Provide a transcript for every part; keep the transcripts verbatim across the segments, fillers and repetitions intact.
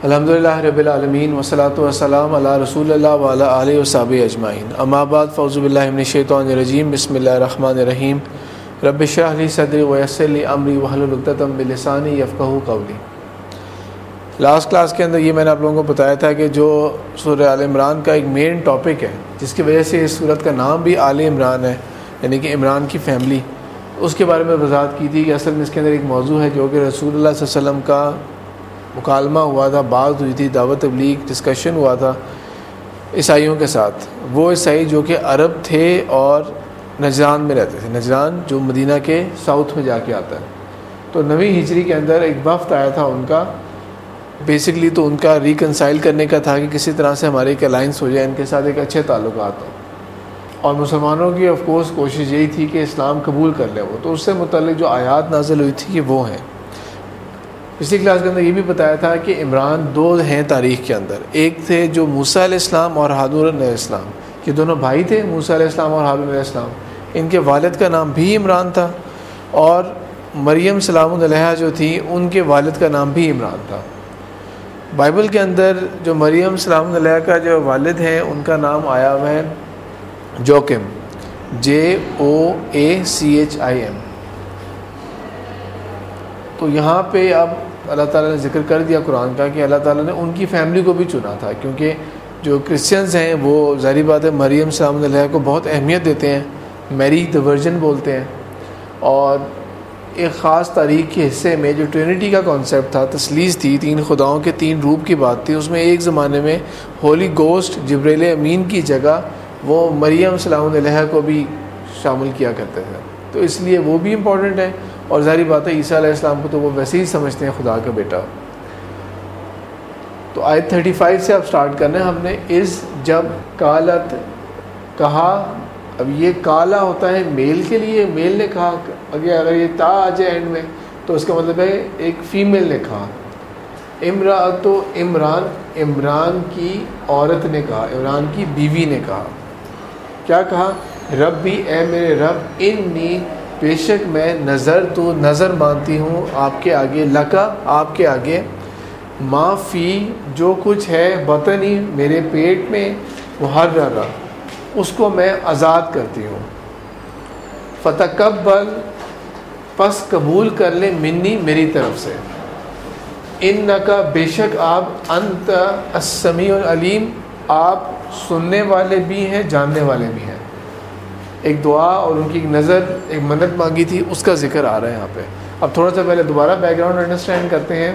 الحمدللہ رب العالمین والصلاۃ والسلام علی رسول اللہ وعلی آلہ وصحبہ اجمعین، اما بعد فاعوذ باللہ من الشیطان الرجیم، بسم اللہ الرحمن الرحیم۔ رب اشرح لی صدری ویسر لی امری واحلل عقدۃ من لسانی یفقہوا قولی۔ لاسٹ کلاس کے اندر یہ میں نے آپ لوگوں کو بتایا تھا کہ جو سورہ آل عمران کا ایک مین ٹاپک ہے، جس کی وجہ سے اس سورت کا نام بھی آل عمران ہے، یعنی کہ عمران کی فیملی، اس کے بارے میں وضاحت کی تھی کہ اصل میں اس کے اندر ایک موضوع ہے جو کہ رسول اللہ صلی اللہ علیہ وسلم کا مکالمہ ہوا تھا، بات ہوئی تھی، دعوت تبلیغ ڈسکشن ہوا تھا عیسائیوں کے ساتھ۔ وہ عیسائی جو کہ عرب تھے اور نجران میں رہتے تھے، نجران جو مدینہ کے ساؤتھ میں جا کے آتا ہے۔ تو نویں ہجری کے اندر ایک وفد آیا تھا ان کا، بیسکلی تو ان کا ریکنسائل کرنے کا تھا کہ کسی طرح سے ہمارے ایک الائنس ہو جائے، ان کے ساتھ ایک اچھے تعلقات ہوں، اور مسلمانوں کی آف کورس کوشش یہی تھی کہ اسلام قبول کر لے وہ۔ تو اس سے متعلق جو آیات نازل ہوئی تھی کہ وہ ہیں۔ پچھلی کلاس کے اندر یہ بھی بتایا تھا کہ عمران دو ہیں تاریخ کے اندر، ایک تھے جو موسیٰ علیہ السلام اور ہارون علیہ السلام، یہ دونوں بھائی تھے، موسیٰ علیہ السلام اور ہارون علیہ السلام۔ ان کے والد کا نام بھی عمران تھا، اور مریم سلام علیہا جو تھی ان کے والد کا نام بھی عمران تھا۔ بائبل کے اندر جو مریم سلام علیہا کا جو والد ہیں ان کا نام آیا ہوا ہے جوکم، جے او اے سی ایچ آئی ایم۔ تو یہاں پہ اب اللہ تعالیٰ نے ذکر کر دیا قرآن کا کہ اللہ تعالیٰ نے ان کی فیملی کو بھی چنا تھا، کیونکہ جو کرسچنز ہیں وہ ظاہری بات ہے مریم سلام علیہ کو بہت اہمیت دیتے ہیں، میری دی ورجن بولتے ہیں، اور ایک خاص تاریخ کے حصے میں جو ٹرینٹی کا کانسیپٹ تھا، تثلیث تھی، تین خداؤں کے تین روپ کی بات تھی، اس میں ایک زمانے میں ہولی گوسٹ جبریل امین کی جگہ وہ مریم سلام علیہ کو بھی شامل کیا کرتے تھے، تو اس لیے وہ بھی امپورٹنٹ ہے۔ اور ظاہری بات ہے عیسیٰ علیہ السلام کو تو وہ ویسے ہی سمجھتے ہیں خدا کا بیٹا۔ تو آیت تھرٹی فائیو سے اب سٹارٹ کرنا ہے ہم نے۔ اس جب قالت کہا، اب یہ کالا ہوتا ہے میل کے لیے، میل نے کہا، اگر یہ تا آ جائے اینڈ میں تو اس کا مطلب ہے ایک فیمیل نے کہا۔ امراۃ عمران، عمران کی عورت نے کہا، عمران کی بیوی نے کہا، کیا کہا؟ ربی، اے میرے رب، انی، بے شک میں نظر تو نظر مانتی ہوں آپ کے آگے، لکا، آپ کے آگے، ما فی، جو کچھ ہے، بطنی، میرے پیٹ میں، محررہ، اس کو میں آزاد کرتی ہوں، فتقبل، پس قبول کر لے، منی، میری طرف سے، انکا، بے شک آپ، انت السمیع العلیم، آپ سننے والے بھی ہیں، جاننے والے بھی ہیں۔ ایک دعا اور ان کی ایک نظر، ایک منت مانگی تھی، اس کا ذکر آ رہا ہے یہاں پہ۔ اب تھوڑا سا پہلے دوبارہ بیک گراؤنڈ انڈرسٹینڈ کرتے ہیں۔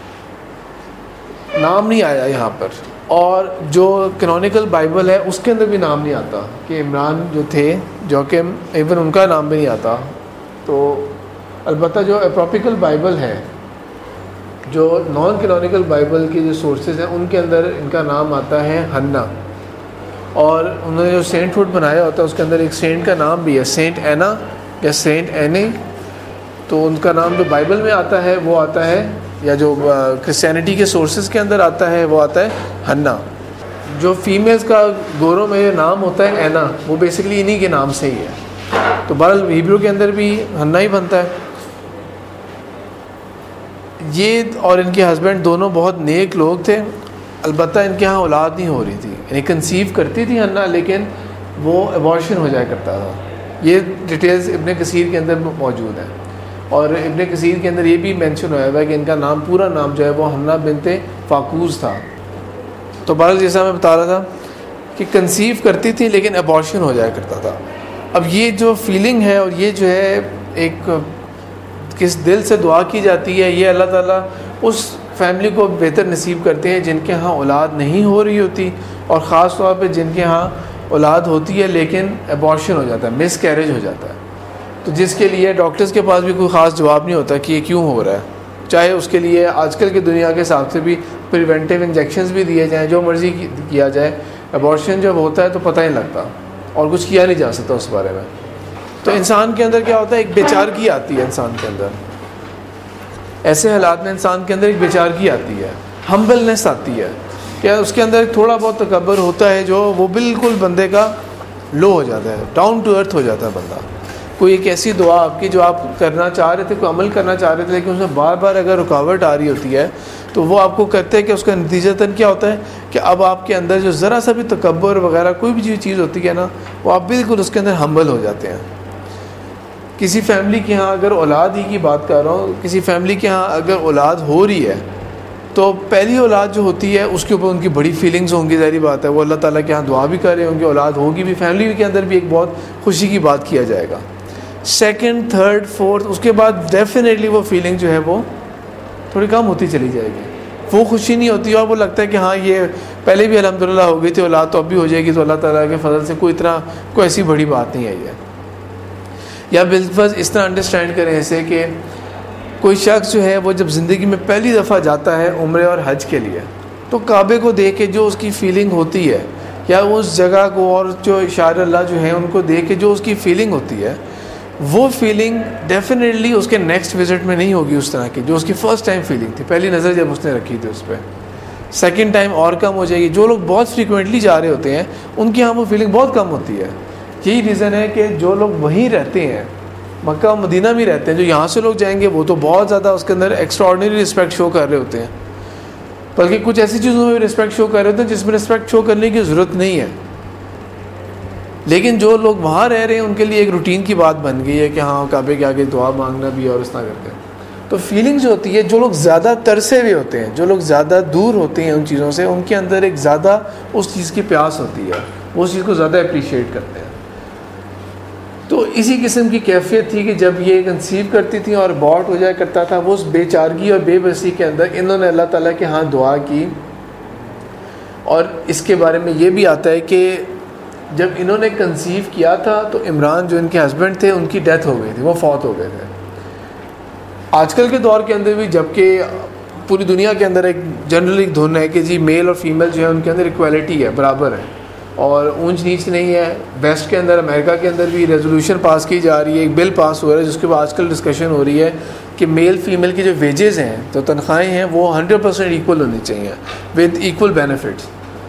نام نہیں آیا یہاں پر، اور جو کینونیکل بائبل ہے اس کے اندر بھی نام نہیں آتا کہ عمران جو تھے، جو کہ ایون ان کا نام بھی نہیں آتا۔ تو البتہ جو اپروپیکل بائبل ہے، جو نان کینونیکل بائبل کے جو سورسز ہیں ان کے اندر ان کا نام آتا ہے ہنا، اور انہوں نے جو سینٹ ہوڈ بنایا ہوتا ہے اس کے اندر ایک سینٹ کا نام بھی ہے، سینٹ اینا یا سینٹ اینے۔ تو ان کا نام جو بائبل میں آتا ہے وہ آتا ہے، یا جو کرسچینٹی کے سورسز کے اندر آتا ہے وہ آتا ہے ہنا۔ جو فیمیلز کا گوروں میں جو نام ہوتا ہے اینا، وہ بیسکلی انہی کے نام سے ہی ہے۔ تو بہرحال ہیبرو کے اندر بھی ہنا ہی بنتا ہے۔ یہ اور ان کے ہسبینڈ دونوں بہت نیک لوگ تھے، البتہ ان کے ہاں اولاد نہیں ہو رہی تھی، یعنی کنسیو کرتی تھی ہنا، لیکن وہ ایبارشن ہو جایا کرتا تھا۔ یہ ڈیٹیلز ابن کثیر کے اندر موجود ہیں، اور ابن کثیر کے اندر یہ بھی مینشن ہوا ہے کہ ان کا نام، پورا نام جو ہے وہ ہنا بنت فاقوس تھا۔ تو بہرحال جیسا میں بتا رہا تھا کہ کنسیو کرتی تھی لیکن ایبارشن ہو جایا کرتا تھا۔ اب یہ جو فیلنگ ہے، اور یہ جو ہے ایک کس دل سے دعا کی جاتی ہے، یہ اللہ تعالیٰ اس فیملی کو بہتر نصیب کرتے ہیں جن کے ہاں اولاد نہیں ہو رہی ہوتی، اور خاص طور پہ جن کے ہاں اولاد ہوتی ہے لیکن ایبارشن ہو جاتا ہے، مس کیریج ہو جاتا ہے۔ تو جس کے لیے ڈاکٹرز کے پاس بھی کوئی خاص جواب نہیں ہوتا کہ یہ کیوں ہو رہا ہے، چاہے اس کے لیے آج کل کی دنیا کے حساب سے بھی پریونٹیو انجیکشنز بھی دیے جائیں، جو مرضی کیا جائے، ایبارشن جب ہوتا ہے تو پتہ نہیں لگتا اور کچھ کیا نہیں جا سکتا اس بارے میں۔ تو انسان کے اندر کیا ہوتا ہے، ایک بے چارگی آتی ہے انسان کے اندر، ایسے حالات میں انسان کے اندر ایک بے چارگی آتی ہے، ہمبلنس آتی ہے، کہ اس کے اندر تھوڑا بہت تکبر ہوتا ہے جو وہ بالکل بندے کا لو ہو جاتا ہے، ڈاؤن ٹو ارتھ ہو جاتا ہے بندہ۔ کوئی ایک ایسی دعا آپ کی جو آپ کرنا چاہ رہے تھے, کوئی عمل کرنا چاہ رہے تھے, لیکن اس میں بار بار اگر رکاوٹ آ رہی ہوتی ہے تو وہ آپ کو کرتے ہیں کہ اس کا نتیجتاً کیا ہوتا ہے کہ اب آپ کے اندر جو ذرا سا بھی تکبر وغیرہ کوئی بھی چیز ہوتی ہے نا, وہ آپ بالکل اس کے اندر ہمبل ہو جاتے ہیں. کسی فیملی کے ہاں اگر اولاد ہی کی بات کر رہا ہوں, کسی فیملی کے ہاں اگر اولاد ہو رہی ہے تو پہلی اولاد جو ہوتی ہے اس کے اوپر ان کی بڑی فیلنگز ہوں گی, ظاہری بات ہے, وہ اللہ تعالیٰ کے ہاں دعا بھی کر رہے ہوں گے, اولاد ہوگی بھی, فیملی کے اندر بھی ایک بہت خوشی کی بات کیا جائے گا. سیکنڈ, تھرڈ, فورتھ, اس کے بعد ڈیفینیٹلی وہ فیلنگ جو ہے وہ تھوڑی کم ہوتی چلی جائے گی, وہ خوشی نہیں ہوتی اور وہ لگتا ہے کہ ہاں یہ پہلے بھی الحمدللہ ہو گئی تھی اولاد, تو اب بھی ہو جائے گی, تو اللہ تعالیٰ کے فضل سے کوئی اتنا کوئی ایسی بڑی بات نہیں آئی ہے. یا بالفرض اس طرح انڈرسٹینڈ کریں ایسے کہ کوئی شخص جو ہے وہ جب زندگی میں پہلی دفعہ جاتا ہے عمرے اور حج کے لیے, تو کعبے کو دیکھ کے جو اس کی فیلنگ ہوتی ہے, یا اس جگہ کو اور جو اشار اللہ جو ہیں ان کو دیکھ کے جو اس کی فیلنگ ہوتی ہے, وہ فیلنگ ڈیفینیٹلی اس کے نیکسٹ وزٹ میں نہیں ہوگی اس طرح کی جو اس کی فرسٹ ٹائم فیلنگ تھی, پہلی نظر جب اس نے رکھی تھی اس پہ. سیکنڈ ٹائم اور کم ہو جائے گی. جو لوگ بہت فریکوینٹلی جا رہے ہوتے ہیں ان کی یہاں وہ فیلنگ بہت کم ہوتی ہے. یہی ریزن ہے کہ جو لوگ وہیں رہتے ہیں, مکہ و مدینہ میں رہتے ہیں, جو یہاں سے لوگ جائیں گے وہ تو بہت زیادہ اس کے اندر ایکسٹرا آرڈنری رسپیکٹ شو کر رہے ہوتے ہیں, بلکہ کچھ ایسی چیزوں میں بھی رسپیکٹ شو کر رہے ہوتے ہیں جس میں رسپیکٹ شو کرنے کی ضرورت نہیں ہے. لیکن جو لوگ وہاں رہ رہے ہیں ان کے لیے ایک روٹین کی بات بن گئی ہے کہ ہاں کعبے کے آگے دعا مانگنا بھی اور اس طرح کرتے ہیں. تو فیلنگ جو ہوتی ہے, جو لوگ زیادہ ترسے ہوئے ہوتے ہیں, جو لوگ زیادہ دور ہوتے ہیں ان چیزوں سے, ان کے اندر ایک زیادہ اس چیز کی پیاس ہوتی ہے, وہ اس چیز کو زیادہ اپریشیٹ کرتے ہیں. تو اسی قسم کی کیفیت تھی کہ جب یہ کنسیو کرتی تھیں اور بارٹ ہو جایا کرتا تھا, وہ اس بے چارگی اور بے بسی کے اندر انہوں نے اللہ تعالیٰ کے ہاں دعا کی. اور اس کے بارے میں یہ بھی آتا ہے کہ جب انہوں نے کنسیو کیا تھا تو عمران جو ان کے ہسبینڈ تھے ان کی ڈیتھ ہو گئی تھی, وہ فوت ہو گئے تھے. آج کل کے دور کے اندر بھی جبکہ پوری دنیا کے اندر ایک جنرل ایک دھن ہے کہ جی میل اور فیمیل جو ہے ان کے اندر ایکویلٹی ہے, برابر ہے, اور اونچ نیچ نہیں ہے. ویسٹ کے اندر, امریکہ کے اندر بھی ریزولوشن پاس کی جا رہی ہے, ایک بل پاس ہو رہا ہے جس کے بعد آج کل ڈسکشن ہو رہی ہے کہ میل فیمیل کی جو ویجز ہیں, جو تنخواہیں ہیں, وہ ہنڈریڈ پرسینٹ ایکول ہونی چاہیے ود ایکول بینیفٹس.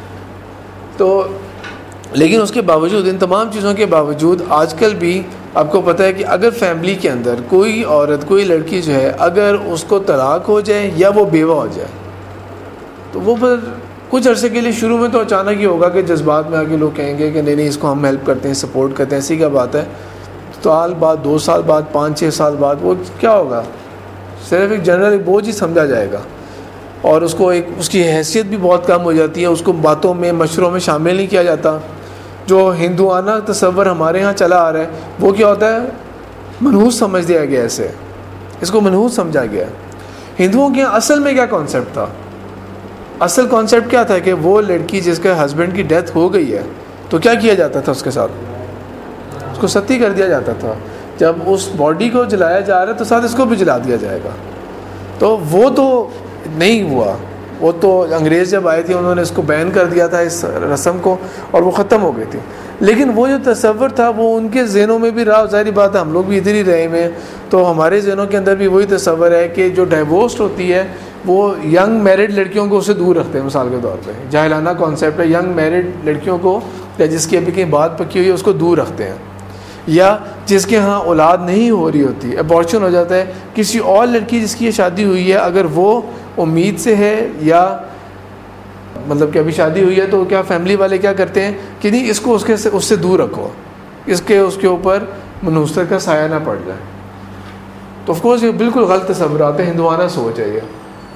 تو لیکن اس کے باوجود, ان تمام چیزوں کے باوجود, آج کل بھی آپ کو پتہ ہے کہ اگر فیملی کے اندر کوئی عورت, کوئی لڑکی جو ہے, اگر اس کو طلاق ہو جائے یا وہ بیوہ ہو جائے, تو وہ پھر کچھ عرصے کے لیے شروع میں تو اچانک ہی ہوگا کہ جذبات میں آگے لوگ کہیں گے کہ نہیں نہیں اس کو ہم ہیلپ کرتے ہیں, سپورٹ کرتے ہیں, ایسی کیا بات ہے. سال بعد, دو سال بعد, پانچ چھ سال بعد وہ کیا ہوگا, صرف ایک جنرل ایک بوجھ ہی سمجھا جائے گا, اور اس کو ایک اس کی حیثیت بھی بہت کم ہو جاتی ہے, اس کو باتوں میں, مشوروں میں شامل نہیں کیا جاتا. جو ہندوانہ تصور ہمارے ہاں چلا آ رہا ہے وہ کیا ہوتا ہے, منحوس سمجھ دیا گیا, ایسے اس کو منحوس سمجھا گیا. ہندوؤں کے اصل میں کیا کانسیپٹ تھا, اصل کانسیپٹ کیا تھا کہ وہ لڑکی جس کے ہسبینڈ کی ڈیتھ ہو گئی ہے تو کیا کیا جاتا تھا اس کے ساتھ, اس کو ستی کر دیا جاتا تھا. جب اس باڈی کو جلایا جا رہا ہے تو ساتھ اس کو بھی جلا دیا جائے گا. تو وہ تو نہیں ہوا, وہ تو انگریز جب آئے تھے انہوں نے اس کو بین کر دیا تھا اس رسم کو, اور وہ ختم ہو گئی تھی. لیکن وہ جو تصور تھا وہ ان کے ذہنوں میں بھی رہا. ظاہری بات ہے ہم لوگ بھی ادھر ہی رہے ہوئے ہیں, تو ہمارے ذہنوں کے اندر بھی وہی تصور ہے کہ جو ڈائیورسڈ ہوتی ہے وہ ینگ میرڈ لڑکیوں کو اس سے دور رکھتے ہیں. مثال کے طور پہ جاہلانہ کانسیپٹ ہے, ینگ میرڈ لڑکیوں کو یا جس کی ابھی کہیں بات پکی ہوئی ہے اس کو دور رکھتے ہیں. یا جس کے ہاں اولاد نہیں ہو رہی ہوتی, ابارشن ہو جاتا ہے, کسی اور لڑکی جس کی یہ شادی ہوئی ہے اگر وہ امید سے ہے یا مطلب کہ ابھی شادی ہوئی ہے, تو کیا فیملی والے کیا کرتے ہیں کہ نہیں اس کو اس کے اس سے دور رکھو, اس کے اس کے اوپر منحوست کا سایہ نہ پڑ جائے. تو آف کورس یہ بالکل غلط تصورات ہے, ہندوانہ سوچ ہے یہ.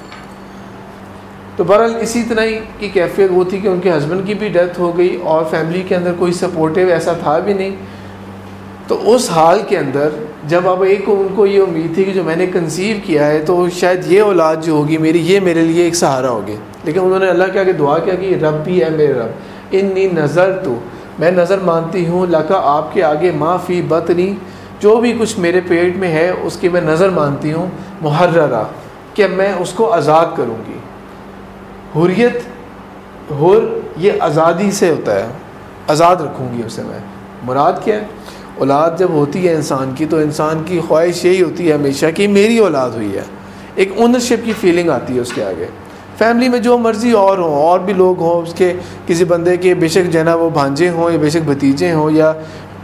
تو بہرحال اسی طرح کی کیفیت وہ تھی کہ ان کے ہسبینڈ کی بھی ڈیتھ ہو گئی اور فیملی کے اندر کوئی سپورٹیو ایسا تھا بھی نہیں. تو اس حال کے اندر جب اب ایک ان کو یہ امید تھی کہ جو میں نے کنسیو کیا ہے تو شاید یہ اولاد جو ہوگی میری, یہ میرے لیے ایک سہارا ہوگی. لیکن انہوں نے اللہ کے آگے دعا کیا کہ رب بھی ہے میرے رب, انی نظر تو, میں نظر مانتی ہوں, لکا آپ کے آگے, ما فی بطنی, جو بھی کچھ میرے پیٹ میں ہے اس کی میں نظر مانتی ہوں, محررہ, کہ میں اس کو آزاد کروں گی. حریت, حر یہ آزادی سے ہوتا ہے, آزاد رکھوں گی اسے میں. مراد کیا ہے, اولاد جب ہوتی ہے انسان کی تو انسان کی خواہش یہی ہوتی ہے ہمیشہ کہ میری اولاد ہوئی ہے, ایک اونرشپ کی فیلنگ آتی ہے اس کے آگے. فیملی میں جو مرضی اور ہوں, اور بھی لوگ ہوں, اس کے کسی بندے کے بے شک جو ہے نا وہ بھانجے ہوں یا بے شک بھتیجے ہوں یا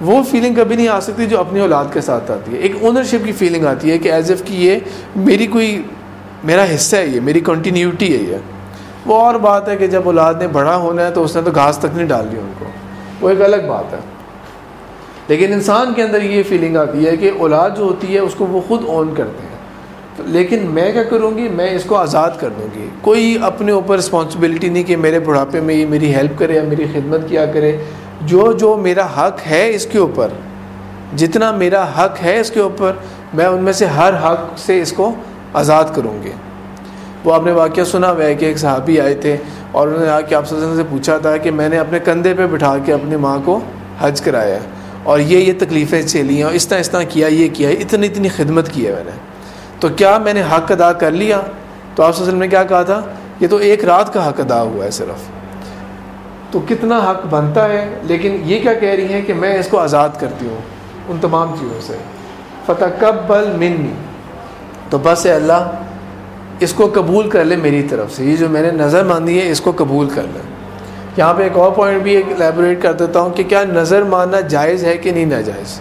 وہ فیلنگ کبھی نہیں آ سکتی جو اپنی اولاد کے ساتھ آتی ہے. ایک اونرشپ کی فیلنگ آتی ہے کہ ایز ایف کہ یہ میری کوئی میرا حصہ ہے, یہ میری کنٹینیوٹی ہے. یہ وہ اور بات ہے کہ جب اولاد نے بڑا ہونا ہے تو اس نے تو گھاس تک نہیں ڈال دی ان کو, وہ ایک الگ بات ہے. لیکن انسان کے اندر یہ فیلنگ آتی ہے کہ اولاد جو ہوتی ہے اس کو وہ خود اون کرتے ہیں. لیکن میں کیا کروں گی, میں اس کو آزاد کر دوں گی. کوئی اپنے اوپر رسپانسبلٹی نہیں کہ میرے بڑھاپے میں یہ میری ہیلپ کرے یا میری خدمت کیا کرے. جو جو میرا حق ہے اس کے اوپر, جتنا میرا حق ہے اس کے اوپر, میں ان میں سے ہر حق سے اس کو آزاد کروں گی. وہ آپ نے واقعہ سنا ہوا ہے کہ ایک صحابی آئے تھے اور انہوں نے آ کے آپ صلی اللہ علیہ وسلم سے پوچھا تھا کہ میں نے اپنے کندھے پہ بٹھا کے اپنی ماں کو حج کرایا ہے اور یہ یہ تکلیفیں جھیلی ہیں اور اس طرح اس طرح کیا, یہ کیا, اتنی اتنی خدمت کی ہے میں نے, تو کیا میں نے حق ادا کر لیا؟ تو آپ صلی اللہ علیہ وسلم نے کیا کہا تھا, یہ تو ایک رات کا حق ادا ہوا ہے صرف, تو کتنا حق بنتا ہے. لیکن یہ کیا کہہ رہی ہیں کہ میں اس کو آزاد کرتی ہوں ان تمام چیزوں سے. فتقبل منی, تو بس اے اللہ اس کو قبول کر لے میری طرف سے, یہ جو میں نے نظر مانی ہے اس کو قبول کر لے. یہاں پہ ایک اور پوائنٹ بھی ایلیبوریٹ کر دیتا ہوں کہ کیا نظر ماننا جائز ہے کہ نہیں ناجائز.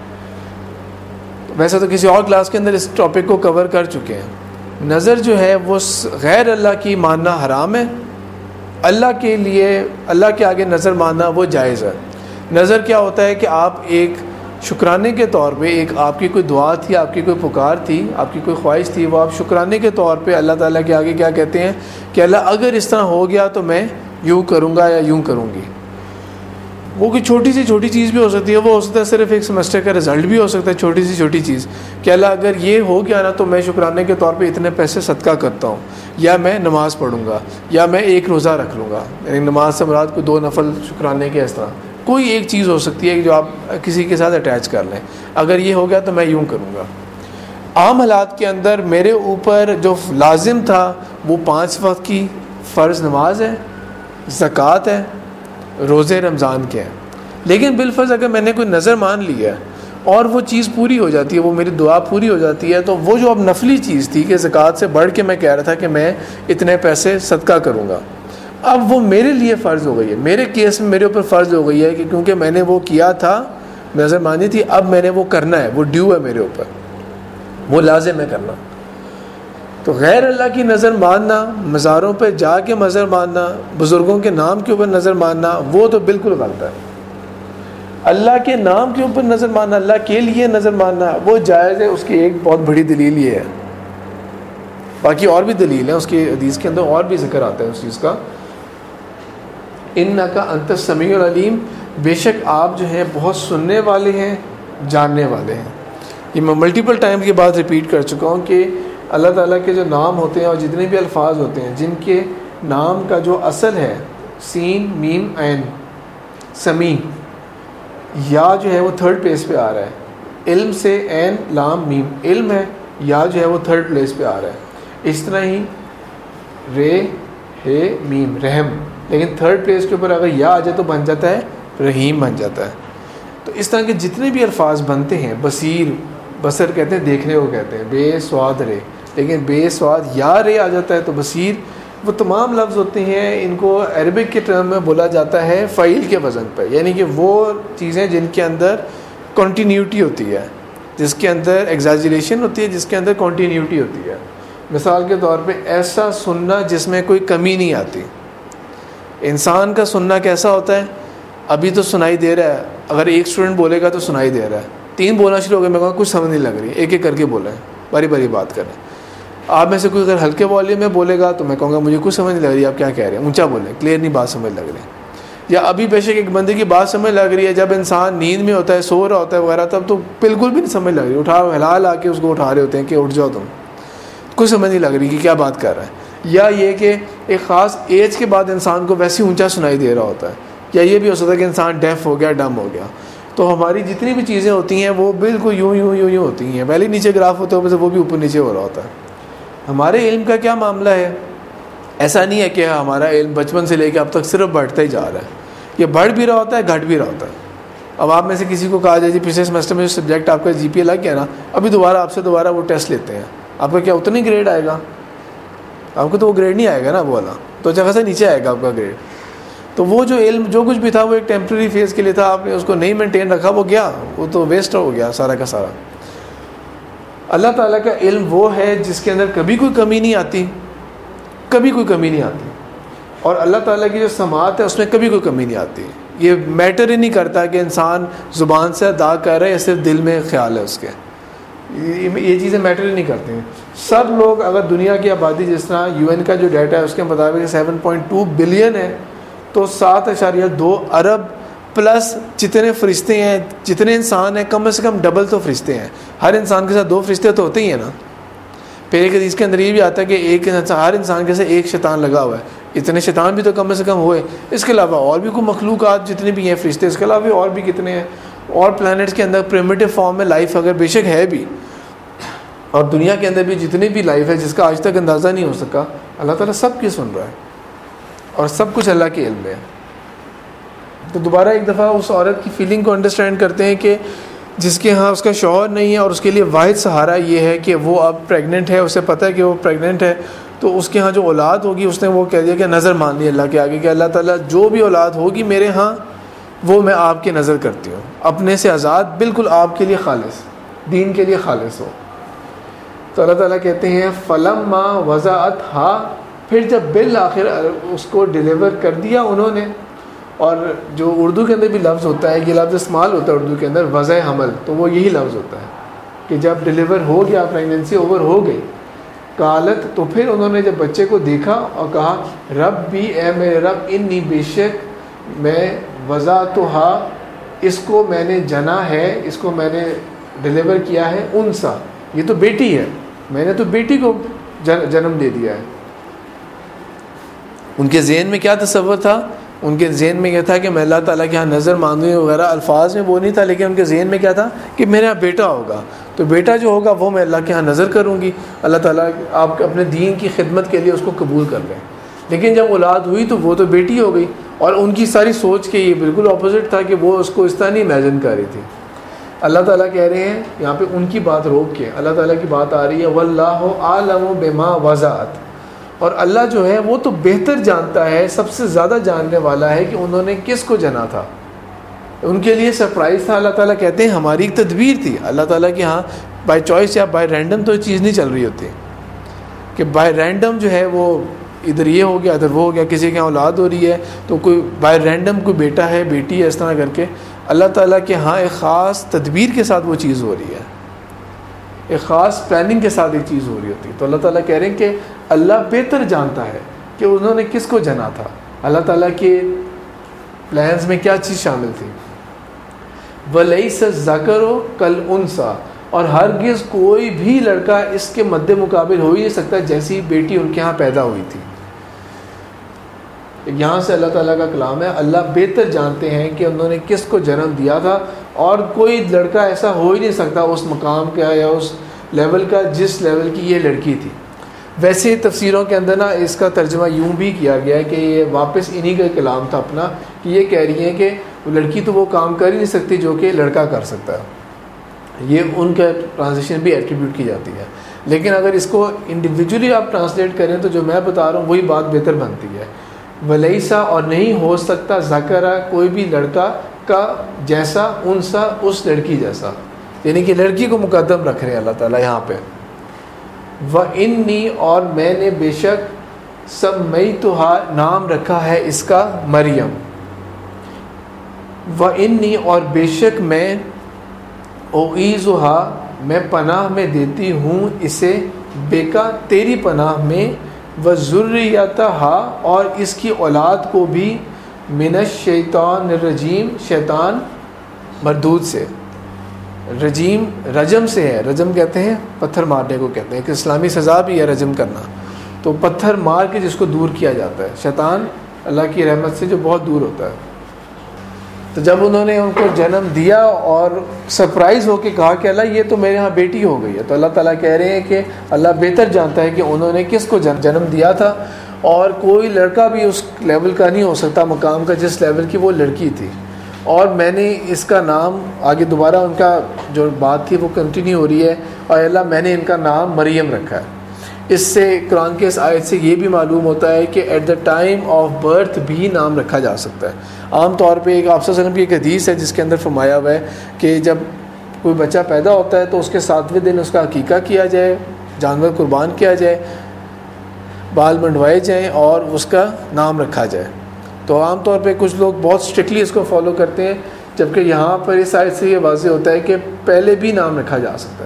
ویسے تو کسی اور کلاس کے اندر اس ٹاپک کو کور کر چکے ہیں. نظر جو ہے وہ غیر اللہ کی ماننا حرام ہے, اللہ کے لیے اللہ کے آگے نظر ماننا وہ جائز ہے. نظر کیا ہوتا ہے کہ آپ ایک شکرانے کے طور پہ, ایک آپ کی کوئی دعا تھی, آپ کی کوئی پکار تھی, آپ کی کوئی خواہش تھی, وہ آپ شکرانے کے طور پہ اللہ تعالیٰ کے آگے کیا کہتے ہیں کہ اللہ اگر اس طرح ہو گیا تو میں یوں کروں گا یا یوں کروں گی. وہ کوئی چھوٹی سی چھوٹی چیز بھی ہو سکتی ہے, وہ ہو سکتا ہے صرف ایک سیمسٹر کا رزلٹ بھی ہو سکتا ہے, چھوٹی سی چھوٹی چیز کہ اللہ اگر یہ ہو گیا نا تو میں شکرانے کے طور پہ اتنے پیسے صدقہ کرتا ہوں, یا میں نماز پڑھوں گا, یا میں ایک روزہ رکھ لوں گا. یعنی نماز سے مراد کوئی دو نفل شکرانے کے, اس طرح کوئی ایک چیز ہو سکتی ہے جو آپ کسی کے ساتھ اٹیچ کر لیں, اگر یہ ہو گیا تو میں یوں کروں گا. عام حالات کے اندر میرے اوپر جو لازم تھا وہ پانچ وقت کی فرض نماز ہے, زکوٰۃ ہے, روزے رمضان کے ہیں. لیکن بالفرض اگر میں نے کوئی نظر مان لی ہے اور وہ چیز پوری ہو جاتی ہے, وہ میری دعا پوری ہو جاتی ہے, تو وہ جو اب نفلی چیز تھی کہ زکوٰۃ سے بڑھ کے میں کہہ رہا تھا کہ میں اتنے پیسے صدقہ کروں گا, اب وہ میرے لیے فرض ہو گئی ہے. میرے کیس میں میرے اوپر فرض ہو گئی ہے کہ کیونکہ میں نے وہ کیا تھا, نظر مانی تھی, اب میں نے وہ کرنا ہے, وہ ڈیو ہے میرے اوپر, وہ لازم ہے کرنا. تو غیر اللہ کی نظر ماننا, مزاروں پہ جا کے نظر ماننا, بزرگوں کے نام کے اوپر نظر ماننا, وہ تو بالکل غلط ہے. اللہ کے نام کے اوپر نظر ماننا, اللہ کے لیے نظر ماننا, وہ جائز ہے. اس کی ایک بہت بڑی دلیل یہ ہے, باقی اور بھی دلیل ہیں اس کی حدیث کے اندر, اور بھی ذکر آتا ہے اس چیز کا. انک انت السمیع العلیم, بے شک آپ جو ہیں بہت سننے والے ہیں, جاننے والے ہیں. یہ میں ملٹیپل ٹائم کی بات ریپیٹ کر چکا ہوں کہ اللہ تعالیٰ کے جو نام ہوتے ہیں اور جتنے بھی الفاظ ہوتے ہیں جن کے نام کا جو اصل ہے سین میم عین, سمیع, یا جو ہے وہ تھرڈ پلیس پہ آ رہا ہے. علم سے عین لام میم, علم ہے, یا جو ہے وہ تھرڈ پلیس پہ آ رہا ہے. اس طرح ہی رے ہے میم رحم, لیکن تھرڈ پلیس کے اوپر اگر یا آ جائے تو بن جاتا ہے رحیم, بن جاتا ہے. تو اس طرح کے جتنے بھی الفاظ بنتے ہیں, بصیر, بصر کہتے ہیں دیکھنے کو کہتے ہیں, بے سواد رے, لیکن بے سواد یا رے آ جاتا ہے تو بصیر. وہ تمام لفظ ہوتے ہیں, ان کو عربک کے ٹرم میں بولا جاتا ہے فعیل کے وزن پہ, یعنی کہ وہ چیزیں جن کے اندر کنٹینیوٹی ہوتی ہے, جس کے اندر ایگزاجریشن ہوتی ہے, جس کے اندر کنٹینیوٹی ہوتی ہے. مثال کے طور پہ ایسا سننا جس میں کوئی کمی نہیں آتی. انسان کا سننا کیسا ہوتا ہے, ابھی تو سنائی دے رہا ہے, اگر ایک اسٹوڈنٹ بولے گا تو سنائی دے رہا ہے, تین بولنا شروع ہو گئے, میں کہوں کچھ سمجھ نہیں لگ رہی, ایک ایک کر کے بولیں, باری باری بات کریں. آپ میں سے کوئی اگر ہلکے والیوم میں بولے گا تو میں کہوں گا مجھے کچھ سمجھ نہیں لگ رہی, آپ کیا کہہ رہے ہیں, اونچا بولیں, کلیئر نہیں بات سمجھ لگ رہی. یا ابھی بے شک ایک بندے کی بات سمجھ لگ رہی ہے, جب انسان نیند میں ہوتا ہے, سو رہا ہوتا ہے وغیرہ, تب تو بالکل بھی نہیں سمجھ لگ رہی, اٹھا ہلا لا کے اس کو اٹھا رہے ہوتے ہیں کہ اٹھ جاؤ تم, کچھ سمجھ نہیں لگ رہی کہ کیا بات کر رہا ہے. یا یہ کہ ایک خاص ایج کے بعد انسان کو ویسے اونچا سنائی دے رہا ہوتا ہے. یا یہ بھی ہو سکتا ہے کہ انسان ڈیف ہو گیا, ڈم ہو گیا. تو ہماری جتنی بھی چیزیں ہوتی ہیں وہ بالکل یوں یوں یوں یوں ہوتی ہیں, پہلے نیچے گراف ہوتے ہیں, وہ بھی اوپر نیچے ہو رہا ہوتا ہے. ہمارے علم کا کیا معاملہ ہے؟ ایسا نہیں ہے کہ ہمارا علم بچپن سے لے کے اب تک صرف بڑھتا ہی جا رہا ہے, یہ بڑھ بھی رہا ہوتا ہے, گھٹ بھی رہا ہوتا ہے. اب آپ میں سے کسی کو کہا جائے جی پچھلے سیمسٹر میں جو سبجیکٹ آپ کا جی پی اے لگ گیا نا, ابھی دوبارہ آپ سے دوبارہ وہ ٹیسٹ لیتے ہیں, آپ کا کیا اتنا ہی گریڈ آئے گا؟ آپ کو تو وہ گریڈ نہیں آئے گا نا, وہ والا تو اچھا خاصا نیچے آئے گا آپ کا گریڈ. تو وہ جو علم جو کچھ بھی تھا وہ ایک ٹیمپرری فیز کے لیے تھا، آپ نے اس کو نہیں مینٹین رکھا، وہ گیا، وہ تو ویسٹ ہو گیا سارا کا سارا۔ اللہ تعالیٰ کا علم وہ ہے جس کے اندر کبھی کوئی کمی نہیں آتی، کبھی کوئی کمی نہیں آتی، اور اللہ تعالیٰ کی جو سماعت ہے اس میں کبھی کوئی کمی نہیں آتی۔ یہ میٹر ہی نہیں کرتا کہ انسان زبان سے ادا کر رہا ہے یا صرف دل میں خیال ہے اس کے، یہ چیزیں میٹر ہی نہیں کرتی ہیں۔ سب لوگ اگر دنیا کی آبادی جس طرح یو این کا جو ڈیٹا ہے اس کے مطابق سیون پوائنٹ ٹو بلین ہے، تو سات اشاریہ دو ارب پلس جتنے فرشتے ہیں، جتنے انسان ہیں، کم از کم ڈبل تو فرشتے ہیں۔ ہر انسان کے ساتھ دو فرشتے تو ہوتے ہی ہیں نا۔ پھر ایک حدیث کے اندر یہ بھی آتا ہے کہ ایک ہر انسان کے ساتھ ایک شیطان لگا ہوا ہے، اتنے شیطان بھی تو کم از کم ہوئے۔ اس کے علاوہ اور بھی کوئی مخلوقات جتنے بھی ہیں فرشتے، اس کے علاوہ بھی اور بھی کتنے ہیں، اور پلانٹس کے اندر پریمیٹیو فارم میں لائف اگر بے شک ہے بھی، اور دنیا کے اندر بھی جتنی بھی لائف ہے جس کا آج تک اندازہ نہیں ہو سکا، اللہ تعالیٰ سب کی سن رہا ہے اور سب کچھ اللہ کے علم میں ہے۔ تو دوبارہ ایک دفعہ اس عورت کی فیلنگ کو انڈرسٹینڈ کرتے ہیں کہ جس کے ہاں اس کا شوہر نہیں ہے اور اس کے لیے واحد سہارا یہ ہے کہ وہ اب پریگننٹ ہے، اسے پتہ ہے کہ وہ پریگننٹ ہے، تو اس کے ہاں جو اولاد ہوگی اس نے وہ کہہ دیا کہ نظر مان لی اللہ کے آگے کہ اللہ تعالیٰ جو بھی اولاد ہوگی میرے ہاں وہ میں آپ کی نظر کرتی ہوں، اپنے سے آزاد، بالکل آپ کے لیے خالص، دین کے لیے خالص ہو۔ تو اللہ تعالیٰ کہتے ہیں فلما وضعتھا، پھر جب بالآخر اس کو ڈیلیور کر دیا انہوں نے، اور جو اردو کے اندر بھی لفظ ہوتا ہے، یہ لفظ استعمال ہوتا ہے اردو کے اندر وضع حمل، تو وہ یہی لفظ ہوتا ہے کہ جب ڈیلیور ہو گیا، پریگننسی اوور ہو گئی، قالت، تو پھر انہوں نے جب بچے کو دیکھا اور کہا رب بھی، اے میرے رب، انی بے شک میں وضعتھا، اس کو میں نے جنا ہے، اس کو میں نے ڈیلیور کیا ہے، انسا، یہ تو بیٹی ہے، میں نے تو بیٹی کو جنم دے دیا ہے۔ ان کے ذہن میں کیا تصور تھا؟ ان کے ذہن میں یہ تھا کہ میں اللہ تعالیٰ کے ہاں نظر مانگوں وغیرہ، الفاظ میں وہ نہیں تھا، لیکن ان کے ذہن میں کیا تھا کہ میرا بیٹا ہوگا، تو بیٹا جو ہوگا وہ میں اللہ کے ہاں نظر کروں گی، اللہ تعالیٰ آپ اپنے دین کی خدمت کے لیے اس کو قبول کر لیں۔ لیکن جب اولاد ہوئی تو وہ تو بیٹی ہو گئی، اور ان کی ساری سوچ کے یہ بالکل اپوزٹ تھا کہ وہ اس کو اس طرح نہیں امیجن کر رہی تھی۔ اللہ تعالیٰ کہہ رہے ہیں یہاں پہ ان کی بات روک کے اللہ تعالیٰ کی بات آ رہی ہے واللہ اعلم بما وضعت، اور اللہ جو ہے وہ تو بہتر جانتا ہے، سب سے زیادہ جاننے والا ہے کہ انہوں نے کس کو جنا تھا۔ ان کے لیے سرپرائز تھا۔ اللہ تعالیٰ کہتے ہیں ہماری ایک تدبیر تھی، اللہ تعالیٰ کی ہاں بائی چوائس یا بائی رینڈم تو یہ چیز نہیں چل رہی ہوتی کہ بائی رینڈم جو ہے وہ ادھر یہ ہو گیا ادھر وہ ہو گیا، کسی کے اولاد ہو رہی ہے تو کوئی بائی رینڈم کوئی بیٹا ہے بیٹی ہے، اس طرح کر کے اللہ تعالیٰ کے ہاں ایک خاص تدبیر کے ساتھ وہ چیز ہو رہی ہے، ایک خاص پلاننگ کے ساتھ ایک چیز ہو رہی ہوتی ہے۔ تو اللہ تعالیٰ کہہ رہے ہیں کہ اللہ بہتر جانتا ہے کہ انہوں نے کس کو جنا تھا، اللہ تعالیٰ کے پلانز میں کیا چیز شامل تھی۔ وَلَيْسَ الذَّكَرُ كَالْأُنثَىٰ، اور ہرگز کوئی بھی لڑکا اس کے مد مقابل ہو ہی نہیں سکتا جیسی بیٹی ان کے ہاں پیدا ہوئی تھی۔ یہاں سے اللہ تعالیٰ کا کلام ہے، اللہ بہتر جانتے ہیں کہ انہوں نے کس کو جنم دیا تھا، اور کوئی لڑکا ایسا ہو ہی نہیں سکتا اس مقام کا یا اس لیول کا جس لیول کی یہ لڑکی تھی۔ ویسے تفسیروں کے اندر نا اس کا ترجمہ یوں بھی کیا گیا ہے کہ یہ واپس انہی کا کلام تھا اپنا، کہ یہ کہہ رہی ہیں کہ لڑکی تو وہ کام کر ہی نہیں سکتی جو کہ لڑکا کر سکتا ہے، یہ ان کا ٹرانسلیشن بھی ایٹریبیوٹ کی جاتی ہے۔ لیکن اگر اس کو انڈیویجولی آپ ٹرانسلیٹ کریں تو جو میں بتا رہا ہوں وہی بات بہتر بنتی ہے۔ ولیسا، اور نہیں ہو سکتا ذکرہ کوئی بھی لڑکا کا جیسا انسا اس لڑکی جیسا، یعنی کہ لڑکی کو مقدم رکھ رہے ہیں اللہ تعالیٰ یہاں پہ۔ وَإِنِّي، اور میں نے بے شک سمیتھا نام رکھا ہے اس کا مریم۔ وَإِنِّي، اور بے شک میں اُعِیذُھا میں پناہ میں دیتی ہوں اسے، بیکا تیری پناہ میں، وَذُرِّیَّتَھَا، اور اس کی اولاد کو بھی، من الشیطان الرجیم، شیطان مردود سے، رجیم رجم سے ہے، رجم کہتے ہیں پتھر مارنے کو کہتے ہیں، کہ اسلامی سزا بھی ہے رجم کرنا، تو پتھر مار کے جس کو دور کیا جاتا ہے، شیطان اللہ کی رحمت سے جو بہت دور ہوتا ہے۔ تو جب انہوں نے ان کو جنم دیا اور سرپرائز ہو کے کہا کہ اللہ یہ تو میرے ہاں بیٹی ہو گئی ہے، تو اللہ تعالیٰ کہہ رہے ہیں کہ اللہ بہتر جانتا ہے کہ انہوں نے کس کو جنم دیا تھا، اور کوئی لڑکا بھی اس لیول کا نہیں ہو سکتا مقام کا جس لیول کی وہ لڑکی تھی۔ اور میں نے اس کا نام، آگے دوبارہ ان کا جو بات تھی وہ کنٹینیو ہو رہی ہے، اور اللہ میں نے ان کا نام مریم رکھا ہے۔ اس سے قرآن کے اس آیت سے یہ بھی معلوم ہوتا ہے کہ at the time of birth بھی نام رکھا جا سکتا ہے. عام طور پہ ایک آپ صلی اللہ علیہ وسلم کی ایک حدیث ہے جس کے اندر فرمایا ہوا ہے کہ جب کوئی بچہ پیدا ہوتا ہے تو اس کے ساتویں دن اس کا عقیقہ کیا جائے, جانور قربان کیا جائے, بال منڈوائے جائیں اور اس کا نام رکھا جائے. تو عام طور پہ کچھ لوگ بہت اسٹرکٹلی اس کو فالو کرتے ہیں, جبکہ یہاں پر اس آیت سے یہ واضح ہوتا ہے کہ پہلے بھی نام رکھا جا سکتا ہے.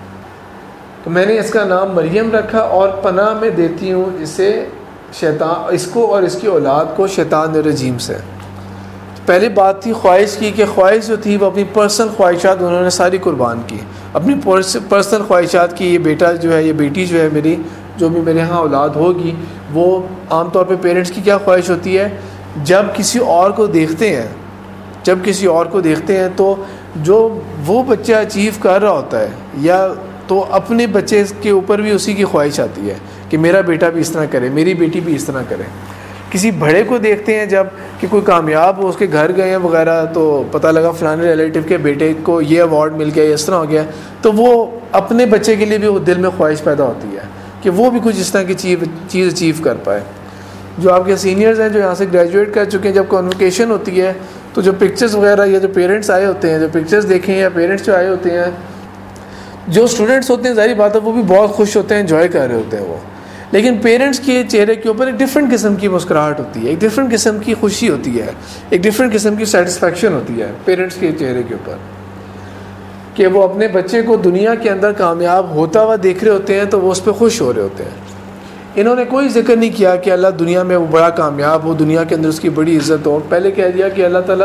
تو میں نے اس کا نام مریم رکھا اور پناہ میں دیتی ہوں اسے شیطان اس کو اور اس کی اولاد کو شیطان الرجیم سے. پہلی بات تھی خواہش کی, کہ خواہش جو تھی وہ اپنی پرسنل خواہشات انہوں نے ساری قربان کی, اپنی پرسنل خواہشات کی. یہ بیٹا جو ہے, یہ بیٹی جو ہے میری, جو بھی میرے ہاں اولاد ہوگی, وہ عام طور پہ پیرنٹس کی کیا خواہش ہوتی ہے, جب کسی اور کو دیکھتے ہیں جب کسی اور کو دیکھتے ہیں تو جو وہ بچہ اچیو کر رہا ہوتا ہے یا تو اپنے بچے کے اوپر بھی اسی کی خواہش آتی ہے کہ میرا بیٹا بھی اس طرح کرے, میری بیٹی بھی اس طرح کرے. کسی بڑے کو دیکھتے ہیں جب کہ کوئی کامیاب ہو, اس کے گھر گئے ہیں وغیرہ, تو پتہ لگا فلانے ریلیٹیو کے بیٹے کو یہ ایوارڈ مل گیا, اس طرح ہو گیا, تو وہ اپنے بچے کے لیے بھی وہ دل میں خواہش پیدا ہوتی ہے کہ وہ بھی کچھ اس طرح کی چیز چیز اچیو کر پائے. جو آپ کے سینئرز ہیں جو یہاں سے گریجویٹ کر چکے ہیں, جب کانوکیشن ہوتی ہے تو جو پکچرز وغیرہ یا جو پیرنٹس آئے ہوتے ہیں, جو پکچرز دیکھیں یا پیرنٹس جو آئے ہوتے ہیں, جو اسٹوڈنٹس ہوتے ہیں ظاہری بات ہے وہ بھی بہت خوش ہوتے ہیں, انجوائے کر رہے ہوتے ہیں وہ, لیکن پیرنٹس کے چہرے کے اوپر ایک ڈفرینٹ قسم کی مسکراہٹ ہوتی ہے, ایک ڈفرینٹ قسم کی خوشی ہوتی ہے, ایک ڈفرینٹ قسم کی سیٹسفیکشن ہوتی ہے پیرنٹس کے چہرے کے اوپر, کہ وہ اپنے بچے کو دنیا کے اندر کامیاب ہوتا ہوا دیکھ رہے ہوتے ہیں تو وہ اس پہ خوش ہو رہے ہوتے ہیں. انہوں نے کوئی ذکر نہیں کیا کہ اللہ دنیا میں وہ بڑا کامیاب ہو, دنیا کے اندر اس کی بڑی عزت ہو. پہلے کہہ دیا کہ اللہ تعالیٰ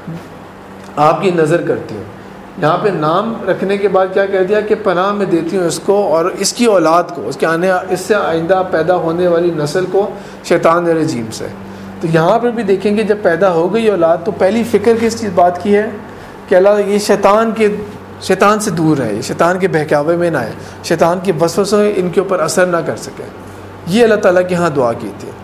آپ کی نظر کرتی ہوں. یہاں پہ نام رکھنے کے بعد کیا کہہ دیا کہ پناہ میں دیتی ہوں اس کو اور اس کی اولاد کو, اس کے آنے اس سے آئندہ پیدا ہونے والی نسل کو شیطان الرجیم سے. تو یہاں پر بھی دیکھیں گے جب پیدا ہو گئی اولاد تو پہلی فکر کس چیز بات کی ہے کہ اللہ یہ شیطان کے شیطان سے دور رہے, شیطان کے بہکاوے میں نہ آئے, شیطان کے وسوسے ان کے اوپر اثر نہ کر سکے. یہ اللہ تعالیٰ کے ہاں دعا کی تھی.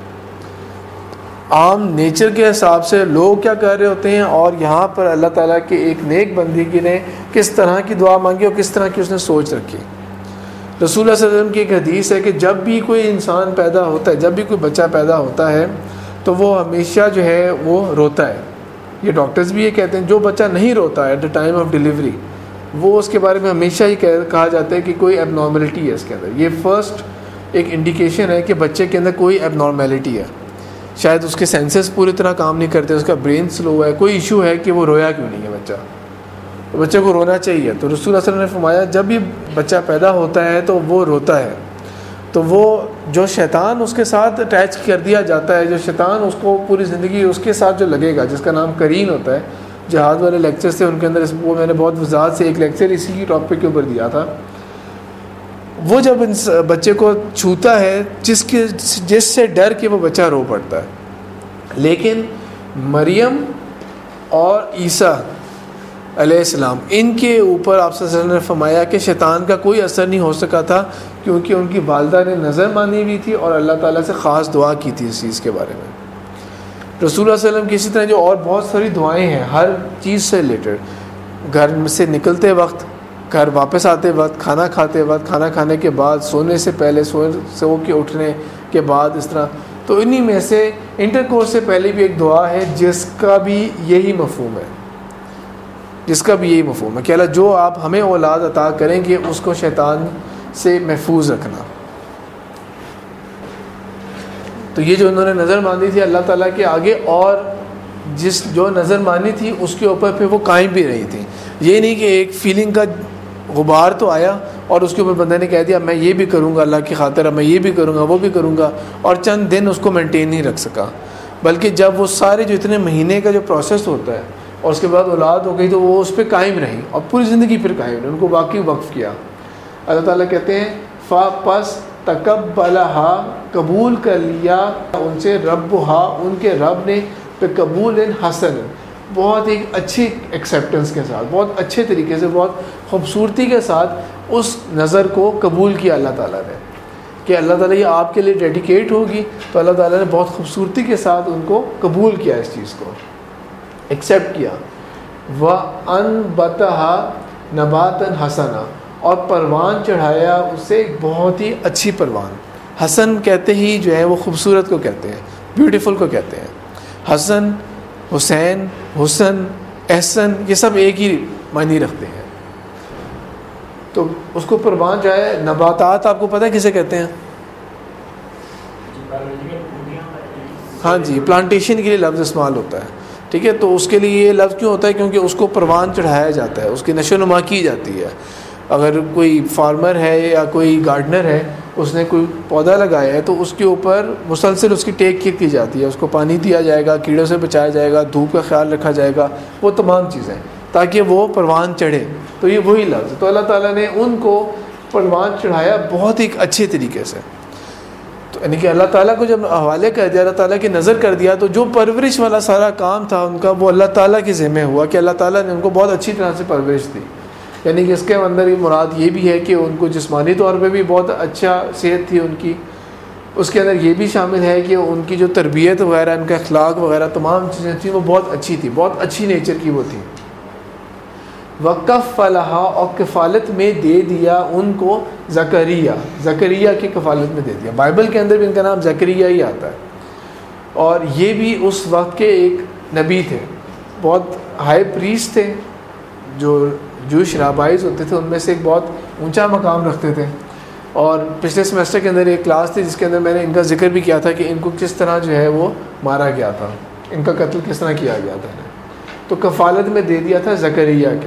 عام نیچر کے حساب سے لوگ کیا کر رہے ہوتے ہیں, اور یہاں پر اللہ تعالیٰ کے ایک نیک بندگی نے کس طرح کی دعا مانگی اور کس طرح کی اس نے سوچ رکھی. رسول اللہ صلی اللہ علیہ وسلم کی ایک حدیث ہے کہ جب بھی کوئی انسان پیدا ہوتا ہے, جب بھی کوئی بچہ پیدا ہوتا ہے تو وہ ہمیشہ جو ہے وہ روتا ہے. یہ ڈاکٹرز بھی یہ کہتے ہیں جو بچہ نہیں روتا ہے at the time of delivery, وہ اس کے بارے میں ہمیشہ ہی کہا جاتا ہے کہ کوئی ایب نارملٹی ہے اس کے اندر. یہ فرسٹ ایک انڈیکیشن ہے کہ بچے کے اندر کوئی ایب نارمیلٹی ہے, شاید اس کے سینسز پوری طرح کام نہیں کرتے, اس کا برین سلو ہے, کوئی ایشو ہے کہ وہ رویا کیوں نہیں ہے بچہ, تو بچے کو رونا چاہیے. تو رسول اللہ صلی اللہ علیہ وسلم نے فرمایا جب بھی بچہ پیدا ہوتا ہے تو وہ روتا ہے, تو وہ جو شیطان اس کے ساتھ اٹیچ کر دیا جاتا ہے, جو شیطان اس کو پوری زندگی اس کے ساتھ جو لگے گا, جس کا نام کرین ہوتا ہے. جہاد والے لیکچرز تھے ان کے اندر وہ میں نے بہت وضاحت سے ایک لیکچر اسی کی ٹاپک کے اوپر دیا تھا. وہ جب اس بچے کو چھوتا ہے جس کے جس سے ڈر کے وہ بچہ رو پڑتا ہے. لیکن مریم اور عیسیٰ علیہ السلام ان کے اوپر آپ صلی اللہ علیہ وسلم نے فرمایا کہ شیطان کا کوئی اثر نہیں ہو سکا تھا, کیونکہ ان کی والدہ نے نظر مانی ہوئی تھی اور اللہ تعالیٰ سے خاص دعا کی تھی اس چیز کے بارے میں. رسول اللہ صلی اللہ علیہ وسلم کی اسی طرح جو اور بہت ساری دعائیں ہیں ہر چیز سے ریلیٹڈ, گھر سے نکلتے وقت, گھر واپس آتے وقت, کھانا کھاتے وقت, کھانا کھانے کے بعد, سونے سے پہلے, سو سو کے اٹھنے کے بعد, اس طرح. تو انہی میں سے انٹر کورس سے پہلے بھی ایک دعا ہے جس کا بھی یہی مفہوم ہے, جس کا بھی یہی مفہوم ہے کہ اللہ جو آپ ہمیں اولاد عطا کریں گے اس کو شیطان سے محفوظ رکھنا. تو یہ جو انہوں نے نظر مانی تھی اللہ تعالیٰ کے آگے, اور جس جو نظر مانی تھی اس کے اوپر پھر وہ قائم بھی رہی تھی. یہ نہیں کہ ایک فیلنگ کا غبار تو آیا اور اس کے اوپر بندے نے کہہ دیا میں یہ بھی کروں گا اللہ کی خاطر, میں یہ بھی کروں گا وہ بھی کروں گا, اور چند دن اس کو مینٹین نہیں رکھ سکا. بلکہ جب وہ سارے جو اتنے مہینے کا جو پروسیس ہوتا ہے اور اس کے بعد اولاد ہو گئی تو وہ اس پہ قائم رہیں اور پوری زندگی پھر قائم رہیں, ان کو واقعی وقف کیا. اللہ تعالیٰ کہتے ہیں فا پس تقبلہا قبول کر لیا ان سے ربہا, ان کے رب نے, پہ قبول حسن, بہت ایک اچھی ایکسیپٹنس کے ساتھ, بہت اچھے طریقے سے, بہت خوبصورتی کے ساتھ اس نظر کو قبول کیا اللہ تعالیٰ نے کہ اللہ تعالیٰ یہ آپ کے لیے ڈیڈیکیٹ ہوگی. تو اللہ تعالیٰ نے بہت خوبصورتی کے ساتھ ان کو قبول کیا, اس چیز کو ایکسیپٹ کیا. وَأَنبَتَهَا نَبَاتًا حَسَنًا, اور پروان چڑھایا اسے ایک بہت ہی اچھی پروان. حسن کہتے ہی جو ہے وہ خوبصورت کو کہتے ہیں, بیوٹیفل کو کہتے ہیں. حسن, حسین, حسن, احسن یہ سب ایک ہی معنی رکھتے ہیں. تو اس کو پروان چڑھایا. نباتات آپ کو پتہ ہے کسے کہتے ہیں؟ ہاں جی, پلانٹیشن کے لیے لفظ استعمال ہوتا ہے. ٹھیک ہے, تو اس کے لیے یہ لفظ کیوں ہوتا ہے؟ کیونکہ اس کو پروان چڑھایا جاتا ہے, اس کی نشو و نما کی جاتی ہے. اگر کوئی فارمر ہے یا کوئی گارڈنر ہے, اس نے کوئی پودا لگایا ہے تو اس کے اوپر مسلسل اس کی ٹیک کیئر کی جاتی ہے. اس کو پانی دیا جائے گا, کیڑوں سے بچایا جائے گا, دھوپ کا خیال رکھا جائے گا, وہ تمام چیزیں, تاکہ وہ پروان چڑھے. تو یہ وہی لفظ, تو اللہ تعالیٰ نے ان کو پروان چڑھایا بہت ہی اچھے طریقے سے. تو یعنی کہ اللہ تعالیٰ کو جب حوالے کر دیا, اللہ تعالیٰ کی نظر کر دیا, تو جو پرورش والا سارا کام تھا ان کا وہ اللہ تعالیٰ کے ذمہ ہوا کہ اللہ تعالیٰ نے ان کو بہت اچھی طرح سے پرورش دی. یعنی کہ اس کے اندر یہ مراد یہ بھی ہے کہ ان کو جسمانی طور پہ بھی بہت اچھا صحت تھی ان کی. اس کے اندر یہ بھی شامل ہے کہ ان کی جو تربیت وغیرہ, ان کا اخلاق وغیرہ تمام چیزیں تھیں وہ بہت اچھی تھی, بہت اچھی نیچر کی وہ تھی. وَكَفَّلَهَا, اور کفالت میں دے دیا ان کو زکریا, زکریا کی کفالت میں دے دیا. بائبل کے اندر بھی ان کا نام زکریا ہی آتا ہے. اور یہ بھی اس وقت کے ایک نبی تھے, بہت ہائی پریسٹ تھے, جو جوش رابائز ہوتے تھے ان میں سے ایک بہت اونچا مقام رکھتے تھے. اور پچھلے سمیسٹر کے اندر ایک کلاس تھی جس کے اندر میں نے ان کا ذکر بھی کیا تھا کہ ان کو کس طرح جو ہے وہ مارا گیا تھا, ان کا قتل کس طرح کیا گیا تھا. تو کفالت میں دے دیا تھا زکریا کے.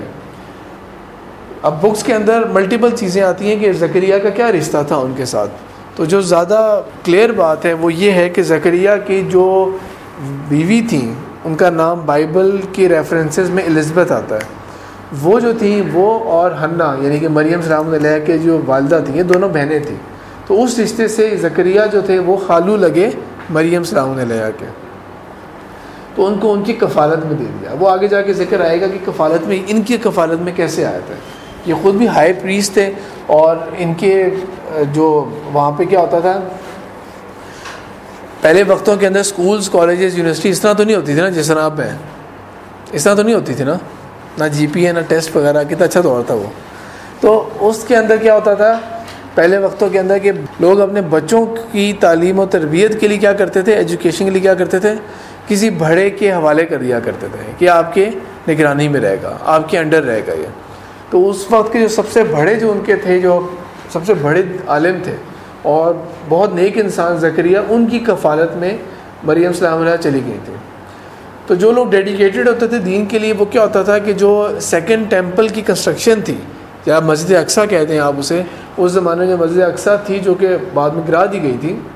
اب بکس کے اندر ملٹیپل چیزیں آتی ہیں کہ زکریا کا کیا رشتہ تھا ان کے ساتھ. تو جو زیادہ کلیئر بات ہے وہ یہ ہے کہ زکریا کی جو بیوی تھیں ان کا نام بائبل کی ریفرنسز میں الزبتھ آتا ہے. وہ جو تھیں وہ اور حنا یعنی کہ مریم سلام علیہ کے جو والدہ تھیں, یہ دونوں بہنیں تھیں. تو اس رشتے سے زکریا جو تھے وہ خالو لگے مریم سلام علیہ کے. تو ان کو ان کی کفالت میں دے دیا. وہ آگے جا کے ذکر آئے گا کہ کفالت میں, ان کی کفالت میں کیسے آیا تھا. یہ خود بھی ہائی پریسٹ تھے, اور ان کے جو وہاں پہ کیا ہوتا تھا پہلے وقتوں کے اندر, اسکولز, کالجز, یونیورسٹی اس طرح تو نہیں ہوتی تھی نا جس طرح آپ ہیں, اس طرح تو نہیں ہوتی تھی نا, نہ جی پی ہے نہ ٹیسٹ وغیرہ. کتنا اچھا دور تھا وہ. تو اس کے اندر کیا ہوتا تھا پہلے وقتوں کے اندر کہ لوگ اپنے بچوں کی تعلیم و تربیت کے لیے کیا کرتے تھے, ایجوکیشن کے لیے کیا کرتے تھے, کسی بڑے کے حوالے کر دیا کرتے تھے کہ آپ کے نگرانی میں رہے گا, آپ کے انڈر رہے گا یہ. تو اس وقت کے جو سب سے بڑے جو ان کے تھے, جو سب سے بڑے عالم تھے اور بہت نیک انسان زکریا, ان کی کفالت میں مریم سلام علیہ چلی گئی تھی. تو جو لوگ ڈیڈیکیٹڈ ہوتے تھے دین کے لیے, وہ کیا ہوتا تھا کہ جو سیکنڈ ٹیمپل کی کنسٹرکشن تھی, یا مسجد اقصیٰ کہتے ہیں آپ اسے, اس زمانے میں مسجد اقصیٰ تھی جو کہ بعد میں گرا دی گئی تھی.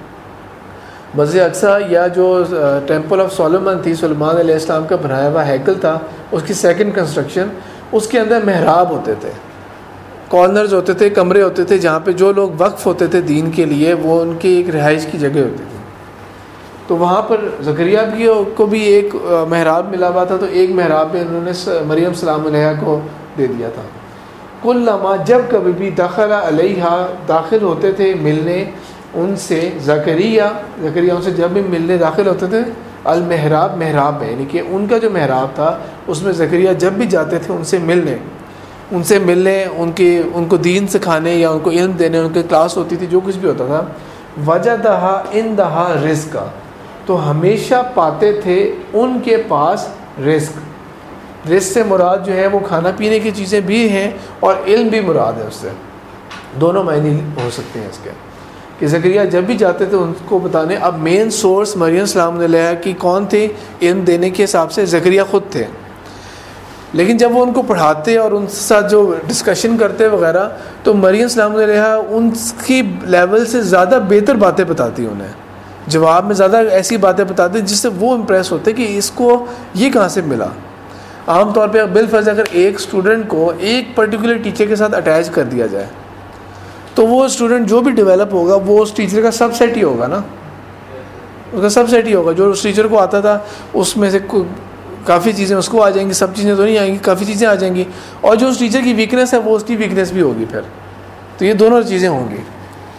مسجد اقصیٰ یا جو ٹیمپل آف سولومن تھی, سلیمان علیہ السلام کا بنایا ہوا ہیکل تھا, اس کی سیکنڈ کنسٹرکشن, اس کے اندر محراب ہوتے تھے, کارنرز ہوتے تھے, کمرے ہوتے تھے جہاں پہ جو لوگ وقف ہوتے تھے دین کے لیے وہ ان کی ایک رہائش کی جگہ ہوتی تھی. تو وہاں پر زکریا بھی کو بھی ایک محراب ملا ہوا تھا. تو ایک محراب میں انہوں نے مریم سلام علیہ کو دے دیا تھا. کلما, جب کبھی بھی دخل علیہا, داخل ہوتے تھے ملنے ان سے زکریا, زکریا ان سے جب بھی ملنے داخل ہوتے تھے, المحراب, محراب ہے یعنی کہ ان کا جو محراب تھا اس میں زکریا جب بھی جاتے تھے ان سے ملنے, ان سے ملنے ان کے ان کو دین سکھانے یا ان کو علم دینے, ان کی کلاس ہوتی تھی, جو کچھ بھی ہوتا تھا, وجدہا عندہا رزقا, تو ہمیشہ پاتے تھے ان کے پاس رزق. رزق سے مراد جو ہے وہ کھانا پینے کی چیزیں بھی ہیں اور علم بھی مراد ہے, اس سے دونوں معنی ہو سکتے ہیں اس کے. کہ زکریا جب بھی جاتے تھے ان کو بتانے. اب مین سورس مریم سلام علیہ کی کون تھے علم دینے کے حساب سے؟ زکریا خود تھے. لیکن جب وہ ان کو پڑھاتے اور ان کے ساتھ جو ڈسکشن کرتے وغیرہ, تو مریم سلام علیہ ان کی لیول سے زیادہ بہتر باتیں بتاتی انہیں, جواب میں زیادہ ایسی باتیں بتاتے جس سے وہ امپریس ہوتے کہ اس کو یہ کہاں سے ملا. عام طور پہ بالفرض اگر ایک اسٹوڈنٹ کو ایک پرٹیکولر ٹیچر کے ساتھ اٹیچ کر دیا جائے تو وہ اسٹوڈنٹ جو بھی ڈیولپ ہوگا وہ اس ٹیچر کا سب سیٹ ہی ہوگا نا, اس کا سب سیٹ ہی ہوگا. جو اس ٹیچر کو آتا تھا اس میں سے کافی چیزیں اس کو آ جائیں گی, سب چیزیں تو نہیں آئیں گی, کافی چیزیں آ جائیں گی. اور جو اس ٹیچر کی ویکنیس ہے وہ اس کی ویکنیس بھی ہوگی پھر, تو یہ دونوں چیزیں ہوں گی.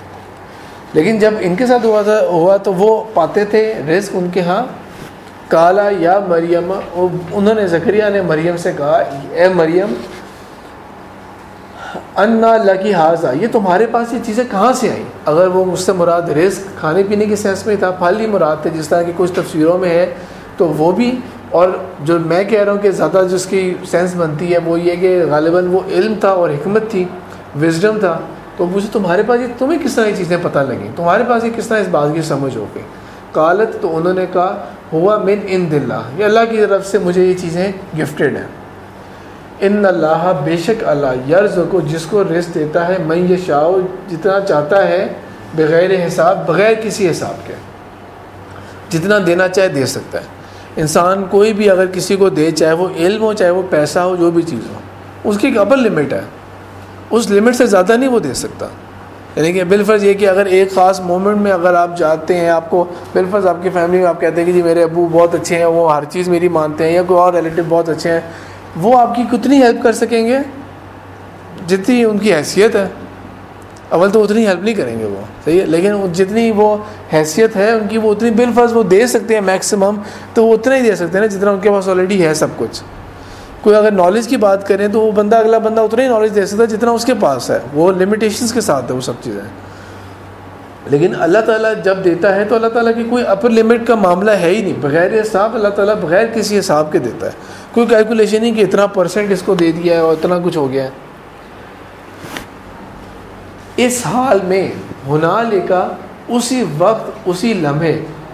لیکن جب ان کے ساتھ ہوا تھا ہوا تو وہ پاتے تھے رزق ان کے ہاں. کالا یا مریم, انہوں نے زکریا نے مریم سے کہا, اے مریم انا لکی حاضہ، یہ تمہارے پاس یہ چیزیں کہاں سے آئیں؟ اگر وہ مجھ سے مراد رزق کھانے پینے کے سینس میں تھا، پھل ہی مراد تھے جس طرح کی کچھ تفسیروں میں ہے، تو وہ بھی، اور جو میں کہہ رہا ہوں کہ زیادہ جس کی سینس بنتی ہے وہ یہ کہ غالباً وہ علم تھا اور حکمت تھی، وزڈم تھا. تو مجھے تمہارے پاس یہ تمہیں کس طرح یہ چیزیں پتہ لگیں، تمہارے پاس یہ کس طرح اس بات کی سمجھ ہو گئی؟ قالت، تو انہوں نے کہا ہوا من عند اللہ، یہ اللہ کی طرف سے مجھے یہ چیزیں گفٹڈ ہیں. ان اللہ، بے شک اللہ، یرزق، جس کو رزق دیتا ہے، من یشاء، جتنا چاہتا ہے، بغیر حساب، بغیر کسی حساب کے، جتنا دینا چاہے دے سکتا ہے. انسان کوئی بھی اگر کسی کو دے، چاہے وہ علم ہو، چاہے وہ پیسہ ہو، جو بھی چیز ہو، اس کی ایک اپر لمٹ ہے، اس لمٹ سے زیادہ نہیں وہ دے سکتا. یعنی کہ بالفرض یہ کہ اگر ایک خاص مومنٹ میں اگر آپ جاتے ہیں، آپ کو بالفرض آپ کی فیملی میں آپ کہتے ہیں کہ جی میرے ابو بہت اچھے ہیں، وہ ہر چیز میری مانتے ہیں، یا کوئی اور ریلیٹیو بہت اچھے ہیں، وہ آپ کی کتنی ہیلپ کر سکیں گے؟ جتنی ان کی حیثیت ہے. اول تو اتنی ہیلپ نہیں کریں گے وہ، صحیح ہے، لیکن جتنی وہ حیثیت ہے ان کی، وہ اتنی بالفرض وہ دے سکتے ہیں میکسیمم، تو وہ اتنا ہی دے سکتے ہیں نا جتنا ان کے پاس آلریڈی ہے سب کچھ. کوئی اگر نالج کی بات کریں تو وہ بندہ، اگلا بندہ اتنا ہی نالج دے سکتا ہے جتنا اس کے پاس ہے، وہ لمیٹیشنز کے ساتھ ہے وہ سب چیزیں. لیکن اللہ تعالیٰ جب دیتا ہے تو اللہ تعالیٰ کی کوئی اپر لمٹ کا معاملہ ہے ہی نہیں، بغیر حساب اللہ تعالیٰ بغیر کسی حساب کے دیتا ہے. کوئی کیلکولیشن نہیں کہ اتنا پرسنٹ اس کو دے دیا ہے اور اتنا کچھ ہو گیا ہے. اس حال میں ہنالکا، اسی وقت، اسی لمحے،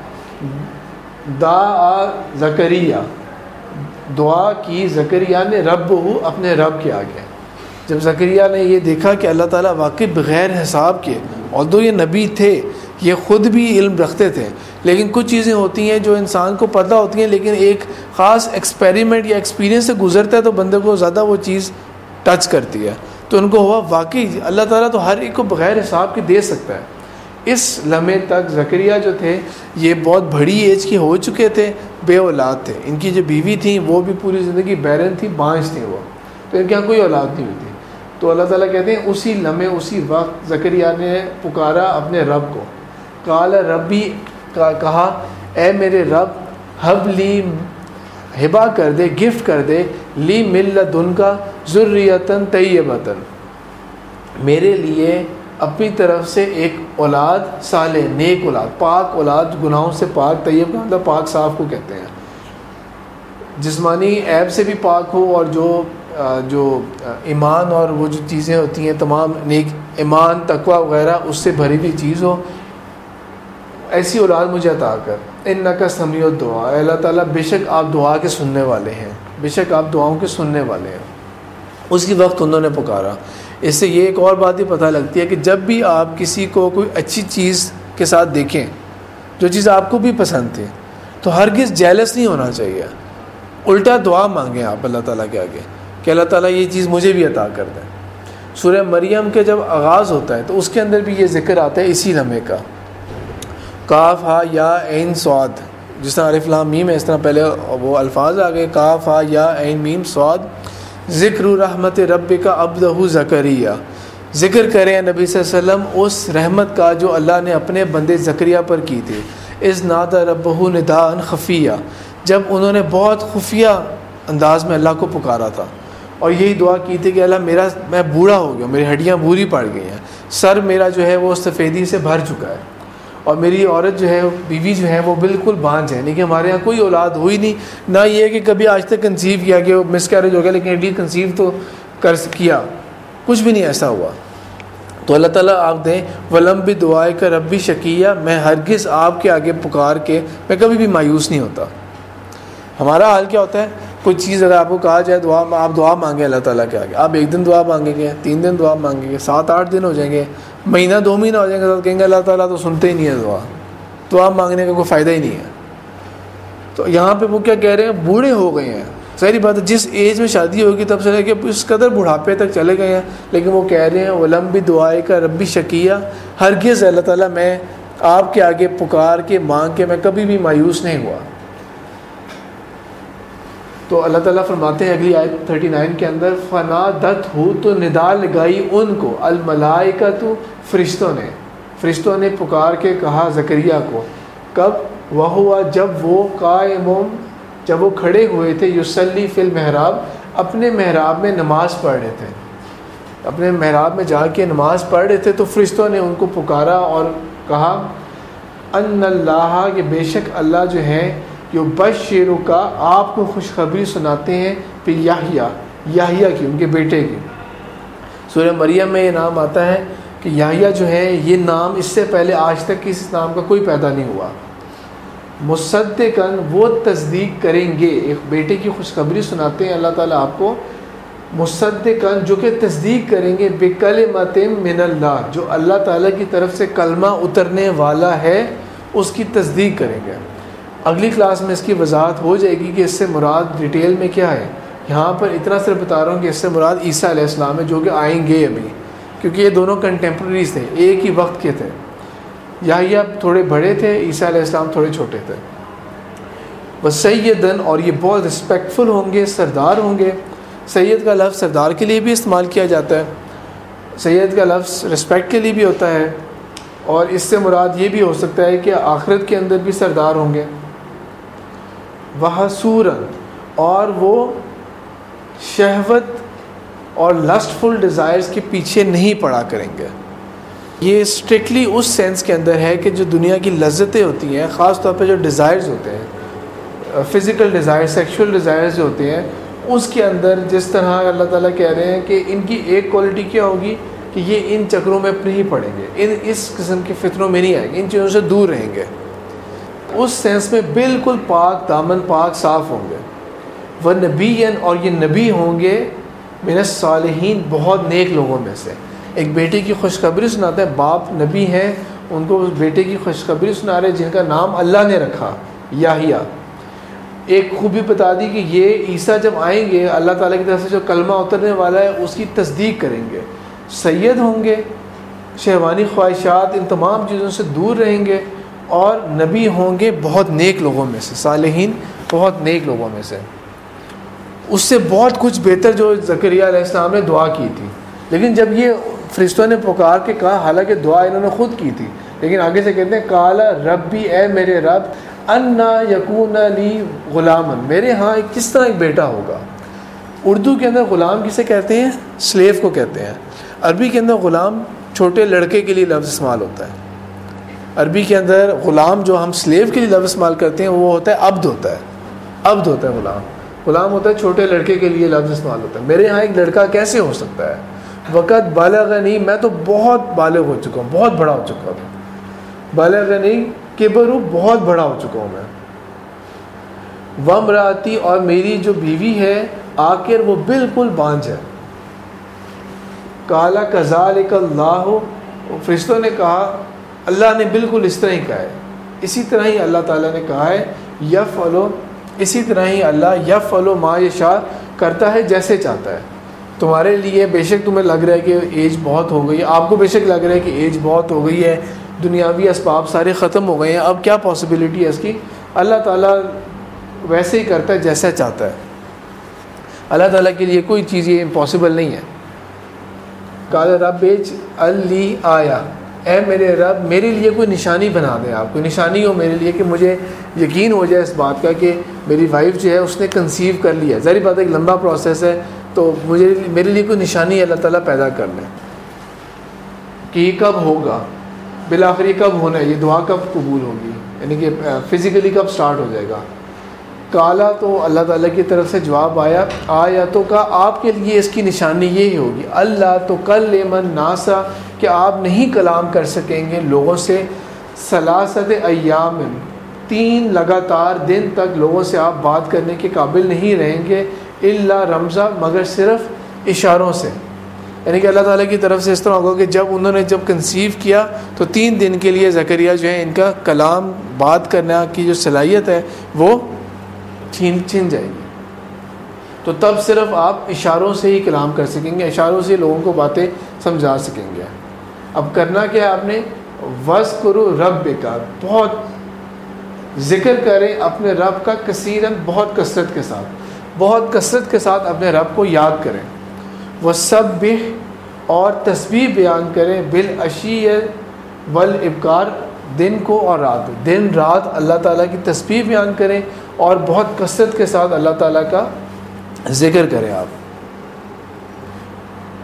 دعا زکریا، دعا کی زکریا نے رب ہو، اپنے رب کے آگے. جب زکریا نے یہ دیکھا کہ اللہ تعالیٰ واقعی بغیر حساب کے، اور دو یہ نبی تھے، یہ خود بھی علم رکھتے تھے، لیکن کچھ چیزیں ہوتی ہیں جو انسان کو پتہ ہوتی ہیں، لیکن ایک خاص ایکسپیریمنٹ یا ایکسپیرینس سے گزرتا ہے تو بندے کو زیادہ وہ چیز ٹچ کرتی ہے. تو ان کو ہوا واقعی اللہ تعالیٰ تو ہر ایک کو بغیر حساب کے دے سکتا ہے. اس لمحے تک زکریا جو تھے یہ بہت بڑی ایج کے ہو چکے تھے، بے اولاد تھے. ان کی جو بیوی تھیں وہ بھی پوری زندگی بیرن تھی، بانجھ تھیں وہ، تو ان کے یہاں کوئی اولاد نہیں ہوئی تھی. تو اللہ تعالیٰ کہتے ہیں اسی لمحے، اسی وقت زکریا نے پکارا اپنے رب کو. قال ربی، کہا اے میرے رب، حب لی، ہبا کر دے، گفٹ کر دے، لی من لدنکا ذریۃ طیبۃ، میرے لیے اپنی طرف سے ایک اولاد صالح، نیک اولاد، پاک اولاد، گناہوں سے پاک. طیب کا مطلب پاک صاف کو کہتے ہیں، جسمانی عیب سے بھی پاک ہو، اور جو جو ایمان اور وہ جو چیزیں ہوتی ہیں تمام نیک، ایمان، تقوی وغیرہ، اس سے بھری ہوئی چیز ہو. ایسی اولاد مجھے عطا کر. انک سمیع الدعاء، اے اللہ تعالیٰ بے شک آپ دعا کے سننے والے ہیں، بے شک آپ دعاؤں کے سننے والے ہیں. اسی وقت انہوں نے پکارا. اس سے یہ ایک اور بات بھی پتہ لگتی ہے کہ جب بھی آپ کسی کو کوئی اچھی چیز کے ساتھ دیکھیں، جو چیز آپ کو بھی پسند تھی، تو ہرگز جیلس نہیں ہونا چاہیے. الٹا دعا مانگیں آپ اللہ تعالیٰ کے آگے کہ اللہ تعالیٰ یہ چیز مجھے بھی عطا کر دیں. سورہ مریم کے جب آغاز ہوتا ہے تو اس کے اندر بھی یہ ذکر آتا ہے اسی لمحے کا. کاف ہا یا عین صاد، جس طرح الف لام میم ہے اس طرح پہلے وہ الفاظ آ گئے، کاف ہا یا عین میم صاد. ذکر رحمت ربک عبدہ زکریا، ذکر کریں نبی صلی اللہ علیہ وسلم اس رحمت کا جو اللہ نے اپنے بندے زکریا پر کی تھی. اذ نادى ربہ نداء خفیہ، جب انہوں نے بہت خفیہ انداز میں اللہ کو پکارا تھا، اور یہی دعا کی تھی کہ اللہ میرا، میں بوڑھا ہو گیا، میری ہڈیاں بوری پڑ گئی ہیں، سر میرا جو ہے وہ سفیدی سے بھر چکا ہے، اور میری عورت جو ہے، بیوی جو ہے وہ بالکل بانجھ ہے. لیکن ہمارے یہاں کوئی اولاد ہوئی نہیں، نہ یہ کہ کبھی آج تک کنسیو کیا کہ مس کیریج ہو گیا، لیکن ایٹ لیسٹ کنسیو تو کر کیا، کچھ بھی نہیں ایسا ہوا. تو اللہ تعالیٰ آپ دیں. ولم بھی دعائے کا ربی شکیہ، میں ہرگز آپ کے آگے پکار کے میں کبھی بھی مایوس نہیں ہوتا. ہمارا حال کیا ہوتا ہے، کوئی چیز اگر آپ کو کہا جائے دعا، آپ دعا مانگیں اللہ تعالیٰ کے آگے، آپ ایک دن دعا مانگیں گے، تین دن دعا مانگیں گے، سات آٹھ دن ہو جائیں گے، مہینہ دو مہینہ ہو جائیں گے، تو کہیں گے اللہ تعالیٰ تو سنتے ہی نہیں ہے دعا، دعا مانگنے کا کوئی فائدہ ہی نہیں ہے. تو یہاں پہ وہ کیا کہہ رہے ہیں، بوڑھے ہو گئے ہیں. ظاہری بات ہے جس ایج میں شادی ہوگی تب سے لے کے اس قدر بڑھاپے تک چلے گئے ہیں، لیکن وہ کہہ رہے ہیں ولم بھی دعائے کا ربی شکیہ، ہرگز اللہ تعالیٰ میں آپ کے آگے پکار کے مانگ کے میں کبھی بھی مایوس نہیں ہوا. تو اللہ تعالیٰ فرماتے ہیں اگلی آیت انتیس کے اندر، فنادت ہو، تو ندا لگائی ان کو، الملائکۃ، فرشتوں نے، فرشتوں نے پکار کے کہا زکریا کو. کب؟ وہوا، جب وہ قائم، جب وہ کھڑے ہوئے تھے، یصلی فی المحراب، اپنے محراب میں نماز پڑھ رہے تھے. اپنے محراب میں جا کے نماز پڑھ رہے تھے تو فرشتوں نے ان کو پکارا اور کہا ان اللہ، کہ بے شک اللہ جو ہے یبشرک کا آپ کو خوشخبری سناتے ہیں پھر یحییٰ یحییٰ کی، ان کے بیٹے کی۔ سورہ مریم میں یہ نام آتا ہے کہ یحییٰ جو ہے یہ نام اس سے پہلے آج تک اس نام کا کوئی پیدا نہیں ہوا۔ مصدقاً، وہ تصدیق کریں گے، ایک بیٹے کی خوشخبری سناتے ہیں اللہ تعالیٰ آپ کو، مصدقاً جو کہ تصدیق کریں گے، بکلمۃ من اللہ، جو اللہ تعالیٰ کی طرف سے کلمہ اترنے والا ہے اس کی تصدیق کریں گے۔ اگلی کلاس میں اس کی وضاحت ہو جائے گی کہ اس سے مراد ڈیٹیل میں کیا ہے۔ یہاں پر اتنا صرف بتا رہا ہوں کہ اس سے مراد عیسیٰ علیہ السلام ہے، جو کہ آئیں گے ابھی، کیونکہ یہ دونوں کنٹمپریریز تھے، ایک ہی وقت کے تھے۔ یحییٰ تھوڑے بڑے تھے، عیسیٰ علیہ السلام تھوڑے چھوٹے تھے۔ وسیداً، اور یہ بہت رسپیکٹفل ہوں گے، سردار ہوں گے۔ سید کا لفظ سردار کے لیے بھی استعمال کیا جاتا ہے، سید کا لفظ رسپیکٹ کے لیے بھی ہوتا ہے، اور اس سے مراد یہ بھی ہو سکتا ہے کہ آخرت کے اندر بھی سردار ہوں گے۔ وحصوراً، اور وہ شہوت اور لسٹفل ڈیزائرز کے پیچھے نہیں پڑا کریں گے۔ یہ اسٹرکٹلی اس سینس کے اندر ہے کہ جو دنیا کی لذتیں ہوتی ہیں، خاص طور پہ جو ڈیزائرز ہوتے ہیں، فزیکل ڈیزائر، سیکشول ڈیزائرز جو ہوتے ہیں، اس کے اندر جس طرح اللہ تعالیٰ کہہ رہے ہیں کہ ان کی ایک کوالٹی کیا ہوگی کہ یہ ان چکروں میں نہیں پڑیں گے، ان اس قسم کے فتنوں میں نہیں آئیں گے، ان چیزوں سے دور رہیں گے، اس سینس میں بالکل پاک دامن، پاک صاف ہوں گے۔ وَنَبِيًّا، اور یہ نبی ہوں گے، من الصالحین، بہت نیک لوگوں میں سے۔ ایک بیٹے کی خوشخبری سناتے ہیں، باپ نبی ہیں، ان کو اس بیٹے کی خوشخبری سنا رہے جن کا نام اللہ نے رکھا، یحییٰ۔ ایک خوبی بتا دی کہ یہ عیسیٰ جب آئیں گے اللہ تعالیٰ کی طرف سے جو کلمہ اترنے والا ہے اس کی تصدیق کریں گے، سید ہوں گے، شہوانی خواہشات ان تمام چیزوں سے دور رہیں گے، اور نبی ہوں گے بہت نیک لوگوں میں سے، صالحین بہت نیک لوگوں میں سے۔ اس سے بہت کچھ بہتر جو زکریا علیہ السلام نے دعا کی تھی، لیکن جب یہ فرشتوں نے پکار کے کہا، حالانکہ دعا انہوں نے خود کی تھی، لیکن آگے سے کہتے ہیں قال ربی، اے میرے رب، انا یکون لی غلامن، میرے ہاں ایک کس طرح ایک بیٹا ہوگا۔ اردو کے اندر غلام کسے کہتے ہیں؟ سلیو کو کہتے ہیں۔ عربی کے اندر غلام چھوٹے لڑکے کے لیے لفظ استعمال ہوتا ہے۔ عربی کے اندر غلام جو ہم سلیو کے لیے لفظ استعمال کرتے ہیں وہ ہوتا ہے عبد، ہوتا ہے عبد ہوتا ہے غلام۔ غلام ہوتا ہے چھوٹے لڑکے کے لیے لفظ استعمال ہوتا ہے۔ میرے ہاں ایک لڑکا کیسے ہو سکتا ہے؟ وقت بالغنی، میں تو بہت بالغ ہو چکا ہوں، بہت بڑا ہو چکا ہوں۔ بالغنی کبر، بہت بڑا ہو چکا ہوں میں۔ وامراتی، اور میری جو بیوی ہے آخر وہ بالکل بانجھ ہے۔ قال کذالک اللہ، فرشتوں نے کہا اللہ نے بالکل اس طرح ہی کہا ہے، اسی طرح ہی اللہ تعالیٰ نے کہا ہے، یفعلو، اسی طرح ہی اللہ یفعلو ما یشاء، کرتا ہے جیسے چاہتا ہے۔ تمہارے لیے بے شک تمہیں لگ رہا ہے کہ ایج بہت ہو گئی، آپ کو بے شک لگ رہا ہے کہ ایج بہت ہو گئی ہے، دنیاوی اسباب سارے ختم ہو گئے ہیں، اب کیا پاسبلٹی ہے اس کی؟ اللہ تعالیٰ ویسے ہی کرتا ہے جیسا چاہتا ہے۔ اللہ تعالیٰ کے لیے کوئی چیز یہ امپاسبل نہیں ہے۔ قال رب اجعل لی آیا، اے میرے رب میرے لیے کوئی نشانی بنا دیں، آپ کوئی نشانی ہو میرے لیے کہ مجھے یقین ہو جائے اس بات کا کہ میری وائف جو ہے اس نے کنسیو کر لیا۔ ظاہر بات ہے ایک لمبا پروسیس ہے، تو مجھے میرے لیے کوئی نشانی اللہ تعالیٰ پیدا کر لیں کہ یہ کب ہوگا، بالآخر یہ کب ہونا ہے، یہ دعا کب قبول ہوگی، یعنی کہ فزیکلی کب سٹارٹ ہو جائے گا۔ کالا، تو اللہ تعالیٰ کی طرف سے جواب آیا، آیا تو کا آپ کے لیے اس کی نشانی یہ ہوگی، اللہ تو کلم الناس، کہ آپ نہیں کلام کر سکیں گے لوگوں سے، ثلاثت ایام، تین لگاتار دن تک لوگوں سے آپ بات کرنے کے قابل نہیں رہیں گے، الا رمزا، مگر صرف اشاروں سے۔ یعنی کہ اللہ تعالیٰ کی طرف سے اس طرح ہوگا کہ جب انہوں نے جب کنسیو کیا تو تین دن کے لیے زکریا جو ہے ان کا کلام بات کرنا کی جو صلاحیت ہے وہ چھین چھن جائے گی، تو تب صرف آپ اشاروں سے ہی کلام کر سکیں گے، اشاروں سے لوگوں کو باتیں سمجھا سکیں گے۔ اب کرنا کیا ہے آپ نے؟ وَاذْكُرُ رَبِّكَ، بہت ذکر کریں اپنے رب کا، کثیراً، بہت کثرت کے ساتھ، بہت کثرت کے ساتھ اپنے رب کو یاد کریں۔ وَسَبِّحْ، اور تسبیح بیان کریں، بالعشی والابکار، دن کو اور رات، دن رات اللہ تعالیٰ کی تسبیح بیان کریں اور بہت کثرت کے ساتھ اللہ تعالیٰ کا ذکر کریں آپ۔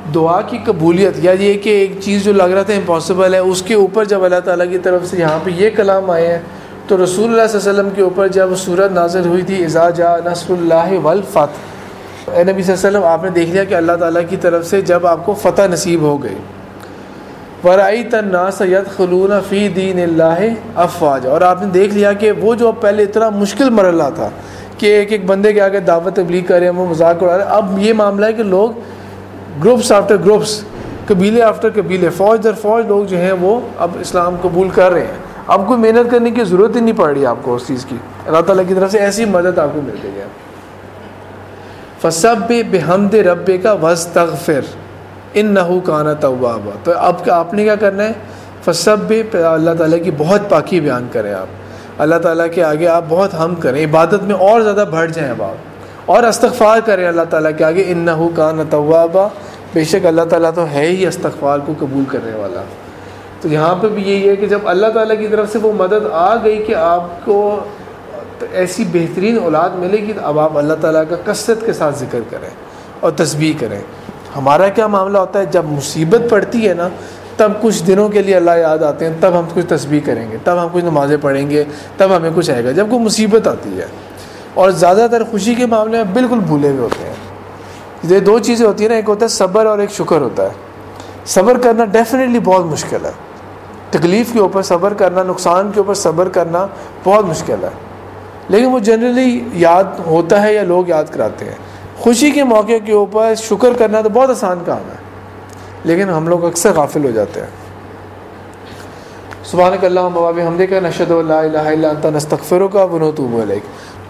دعا کی قبولیت یا یہ کہ ایک چیز جو لگ رہا تھا امپاسبل ہے اس کے اوپر جب اللہ تعالیٰ کی طرف سے یہاں پہ یہ کلام آئے ہیں تو رسول اللہ صلی اللہ علیہ وسلم کے اوپر جب سورت نازل ہوئی تھی اذا جاء نصر اللہ والفتح، اے نبی صلی اللہ علیہ وسلم آپ نے دیکھ لیا کہ اللہ تعالیٰ کی طرف سے جب آپ کو فتح نصیب ہو گئی، وَرَأَيْتَ النَّاسَ يَدْخُلُونَ فِي دِينِ اللَّهِ أَفْوَاجًا، اور آپ نے دیکھ لیا کہ وہ جو پہلے اتنا مشکل مرحلہ تھا کہ ایک ایک بندے کے آگے دعوت تبلیغ کر رہے ہیں، وہ مذاق اڑا رہے ہیں، اب یہ معاملہ ہے کہ لوگ گروپس آفٹر گروپس، قبیلے آفٹر قبیلے، فوج در فوج لوگ جو ہیں وہ اب اسلام قبول کر رہے ہیں۔ اب کوئی محنت کرنے کی ضرورت ہی نہیں پڑ رہی آپ کو اس چیز کی، اللہ تعالیٰ کی طرف سے ایسی مدد آپ کو مل گئی ہے۔ فَسَبِّحْ بِحَمْدِ رَبِّكَ وَاسْتَغْفِرْ إِنَّهُ كَانَ تَوَّابًا، تو اب کیا آپ نے کیا کرنا ہے؟ فَسَبِّحْ، اللہ تعالیٰ کی بہت پاکی بیان کریں آپ، اللہ تعالیٰ کے آگے آپ بہت حمد کریں، عبادت میں اور زیادہ بڑھ جائیں اب آپ، اور استغفار کریں اللہ تعالیٰ کے آگے، إِنَّهُ كَانَ تَوَّابًا، بے شک اللہ تعالیٰ تو ہے ہی استغفار کو قبول کرنے والا۔ تو یہاں پہ بھی یہی ہے کہ جب اللہ تعالیٰ کی طرف سے وہ مدد آ گئی کہ آپ کو ایسی بہترین اولاد ملے گی، تو اب آپ اللہ تعالیٰ کا کثرت کے ساتھ ذکر کریں اور تسبیح کریں۔ ہمارا کیا معاملہ ہوتا ہے، جب مصیبت پڑتی ہے نا تب کچھ دنوں کے لیے اللہ یاد آتے ہیں، تب ہم کچھ تسبیح کریں گے، تب ہم کچھ نمازیں پڑھیں گے، تب ہمیں کچھ آئے گا، جب کوئی مصیبت آتی ہے۔ اور زیادہ تر خوشی کے معاملے میں بالکل بھولے ہوئے ہوتے ہیں۔ یہ دو چیزیں ہوتی ہیں نا، ایک ہوتا ہے صبر اور ایک شکر ہوتا ہے۔ صبر کرنا ڈیفینیٹلی بہت مشکل ہے، تکلیف کے اوپر صبر کرنا، نقصان کے اوپر صبر کرنا بہت مشکل ہے، لیکن وہ جنرلی یاد ہوتا ہے یا لوگ یاد کراتے ہیں۔ خوشی کے موقع کے اوپر شکر کرنا تو بہت آسان کام ہے، لیکن ہم لوگ اکثر غافل ہو جاتے ہیں۔ سبحانک اللہم و بحمدک، نشہد ان لا الہ الا انت، نستغفرک و نتوب الیک۔